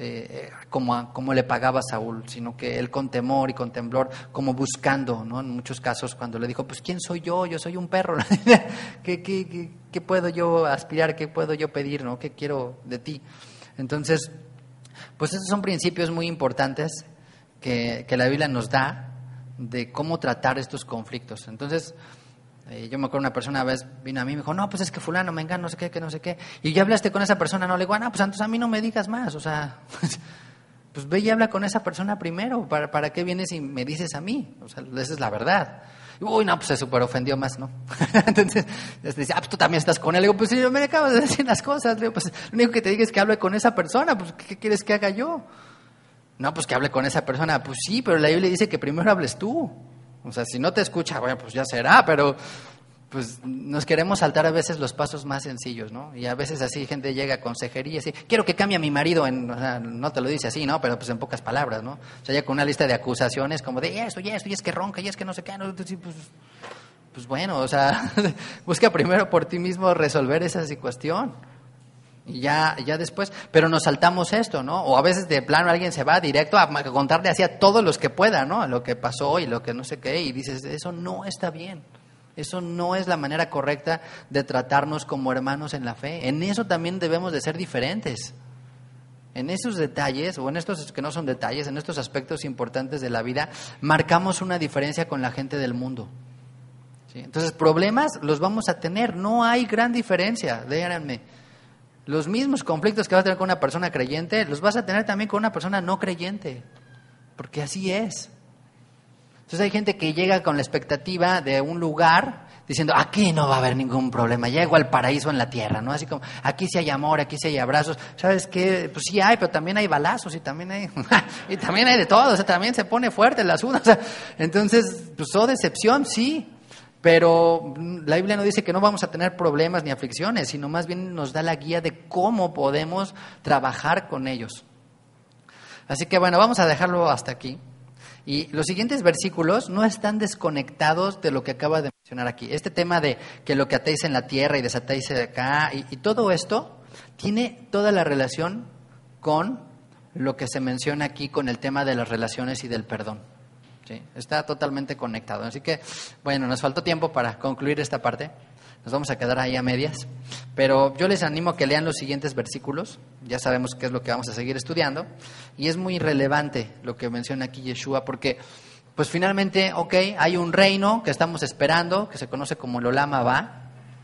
como le pagaba a Saúl, sino que él con temor y con temblor, como buscando, ¿no? En muchos casos cuando le dijo, pues ¿quién soy yo? Yo soy un perro. ¿Qué puedo yo aspirar? ¿Qué puedo yo pedir? ¿No? ¿Qué quiero de ti? Entonces, pues esos son principios muy importantes que la Biblia nos da de cómo tratar estos conflictos. Entonces, Yo me acuerdo una persona una vez vino a mí y me dijo, no, pues es que fulano, mengano, no sé qué, que no sé qué. Y ya hablaste con esa persona, no, le digo, no, pues entonces a mí no me digas más, o sea, pues ve y habla con esa persona primero, ¿para qué vienes y me dices a mí? O sea, esa es la verdad. Uy, no, pues se súper ofendió más, ¿no? Entonces, dice, pues tú también estás con él. Le digo, pues sí, yo me acabo de decir las cosas. Le digo, pues lo único que te digo es que hable con esa persona, pues ¿qué quieres que haga yo? No, pues que hable con esa persona. Pues sí, pero la Biblia dice que primero hables tú. O sea, si no te escucha, bueno, pues ya será, pero pues nos queremos saltar a veces los pasos más sencillos, ¿no? Y a veces así gente llega a consejería, así, quiero que cambie a mi marido, o sea, no te lo dice así, ¿no? Pero pues en pocas palabras, ¿no? O sea, ya con una lista de acusaciones como de esto, y es que ronca, y es que no sé qué, no, pues bueno, o sea, busca primero por ti mismo resolver esa cuestión. Y ya después, pero nos saltamos esto, ¿no? O a veces de plano alguien se va directo a contarle así a todos los que pueda, ¿no? A lo que pasó y lo que no sé qué, y dices, eso no está bien. Eso no es la manera correcta de tratarnos como hermanos en la fe. En eso también debemos de ser diferentes. En esos detalles, o en estos que no son detalles, en estos aspectos importantes de la vida, marcamos una diferencia con la gente del mundo. ¿Sí? Entonces, problemas los vamos a tener. No hay gran diferencia, déjenme. Los mismos conflictos que vas a tener con una persona creyente, los vas a tener también con una persona no creyente. Porque así es. Entonces hay gente que llega con la expectativa de un lugar diciendo, aquí no va a haber ningún problema, llego al paraíso en la tierra, ¿no? Así como, aquí sí hay amor, aquí sí hay abrazos. ¿Sabes qué? Pues sí hay, pero también hay balazos y también hay y también hay de todo, o sea, también se pone fuerte el asunto. O sea, entonces, pues decepción, sí, pero la Biblia no dice que no vamos a tener problemas ni aflicciones, sino más bien nos da la guía de cómo podemos trabajar con ellos. Así que bueno, vamos a dejarlo hasta aquí. Y los siguientes versículos no están desconectados de lo que acaba de mencionar aquí. Este tema de que lo que atéis en la tierra y desatéis acá, y todo esto tiene toda la relación con lo que se menciona aquí con el tema de las relaciones y del perdón. ¿Sí? Está totalmente conectado. Así que, bueno, nos faltó tiempo para concluir esta parte. Nos vamos a quedar ahí a medias. Pero yo les animo a que lean los siguientes versículos. Ya sabemos qué es lo que vamos a seguir estudiando. Y es muy relevante lo que menciona aquí Yeshua, porque pues finalmente, hay un reino que estamos esperando, que se conoce como el Olam Abba.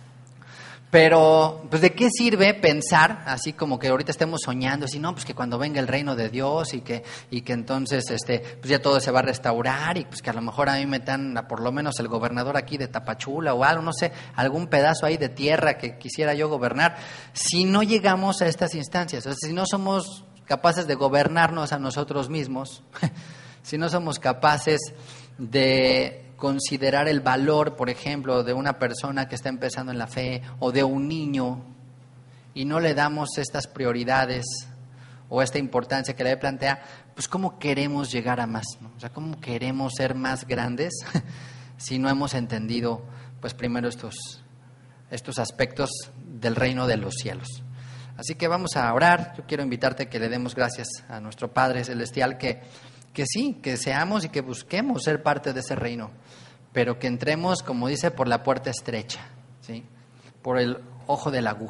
Pero, pues, ¿de qué sirve pensar, así como que ahorita estemos soñando, así, no, pues que cuando venga el reino de Dios y que entonces, pues ya todo se va a restaurar y pues que a lo mejor a mí me dan, por lo menos el gobernador aquí de Tapachula o algo, no sé, algún pedazo ahí de tierra que quisiera yo gobernar, si no llegamos a estas instancias, o sea, si no somos capaces de gobernarnos a nosotros mismos, si no somos capaces de considerar el valor, por ejemplo, de una persona que está empezando en la fe o de un niño y no le damos estas prioridades o esta importancia que le plantea, pues ¿cómo queremos llegar a más? ¿No? O sea, ¿cómo queremos ser más grandes si no hemos entendido, pues primero estos aspectos del reino de los cielos? Así que vamos a orar. Yo quiero invitarte a que le demos gracias a nuestro Padre Celestial, que sí, que seamos y que busquemos ser parte de ese reino, pero que entremos, como dice, por la puerta estrecha, ¿sí? Por el ojo de la aguja.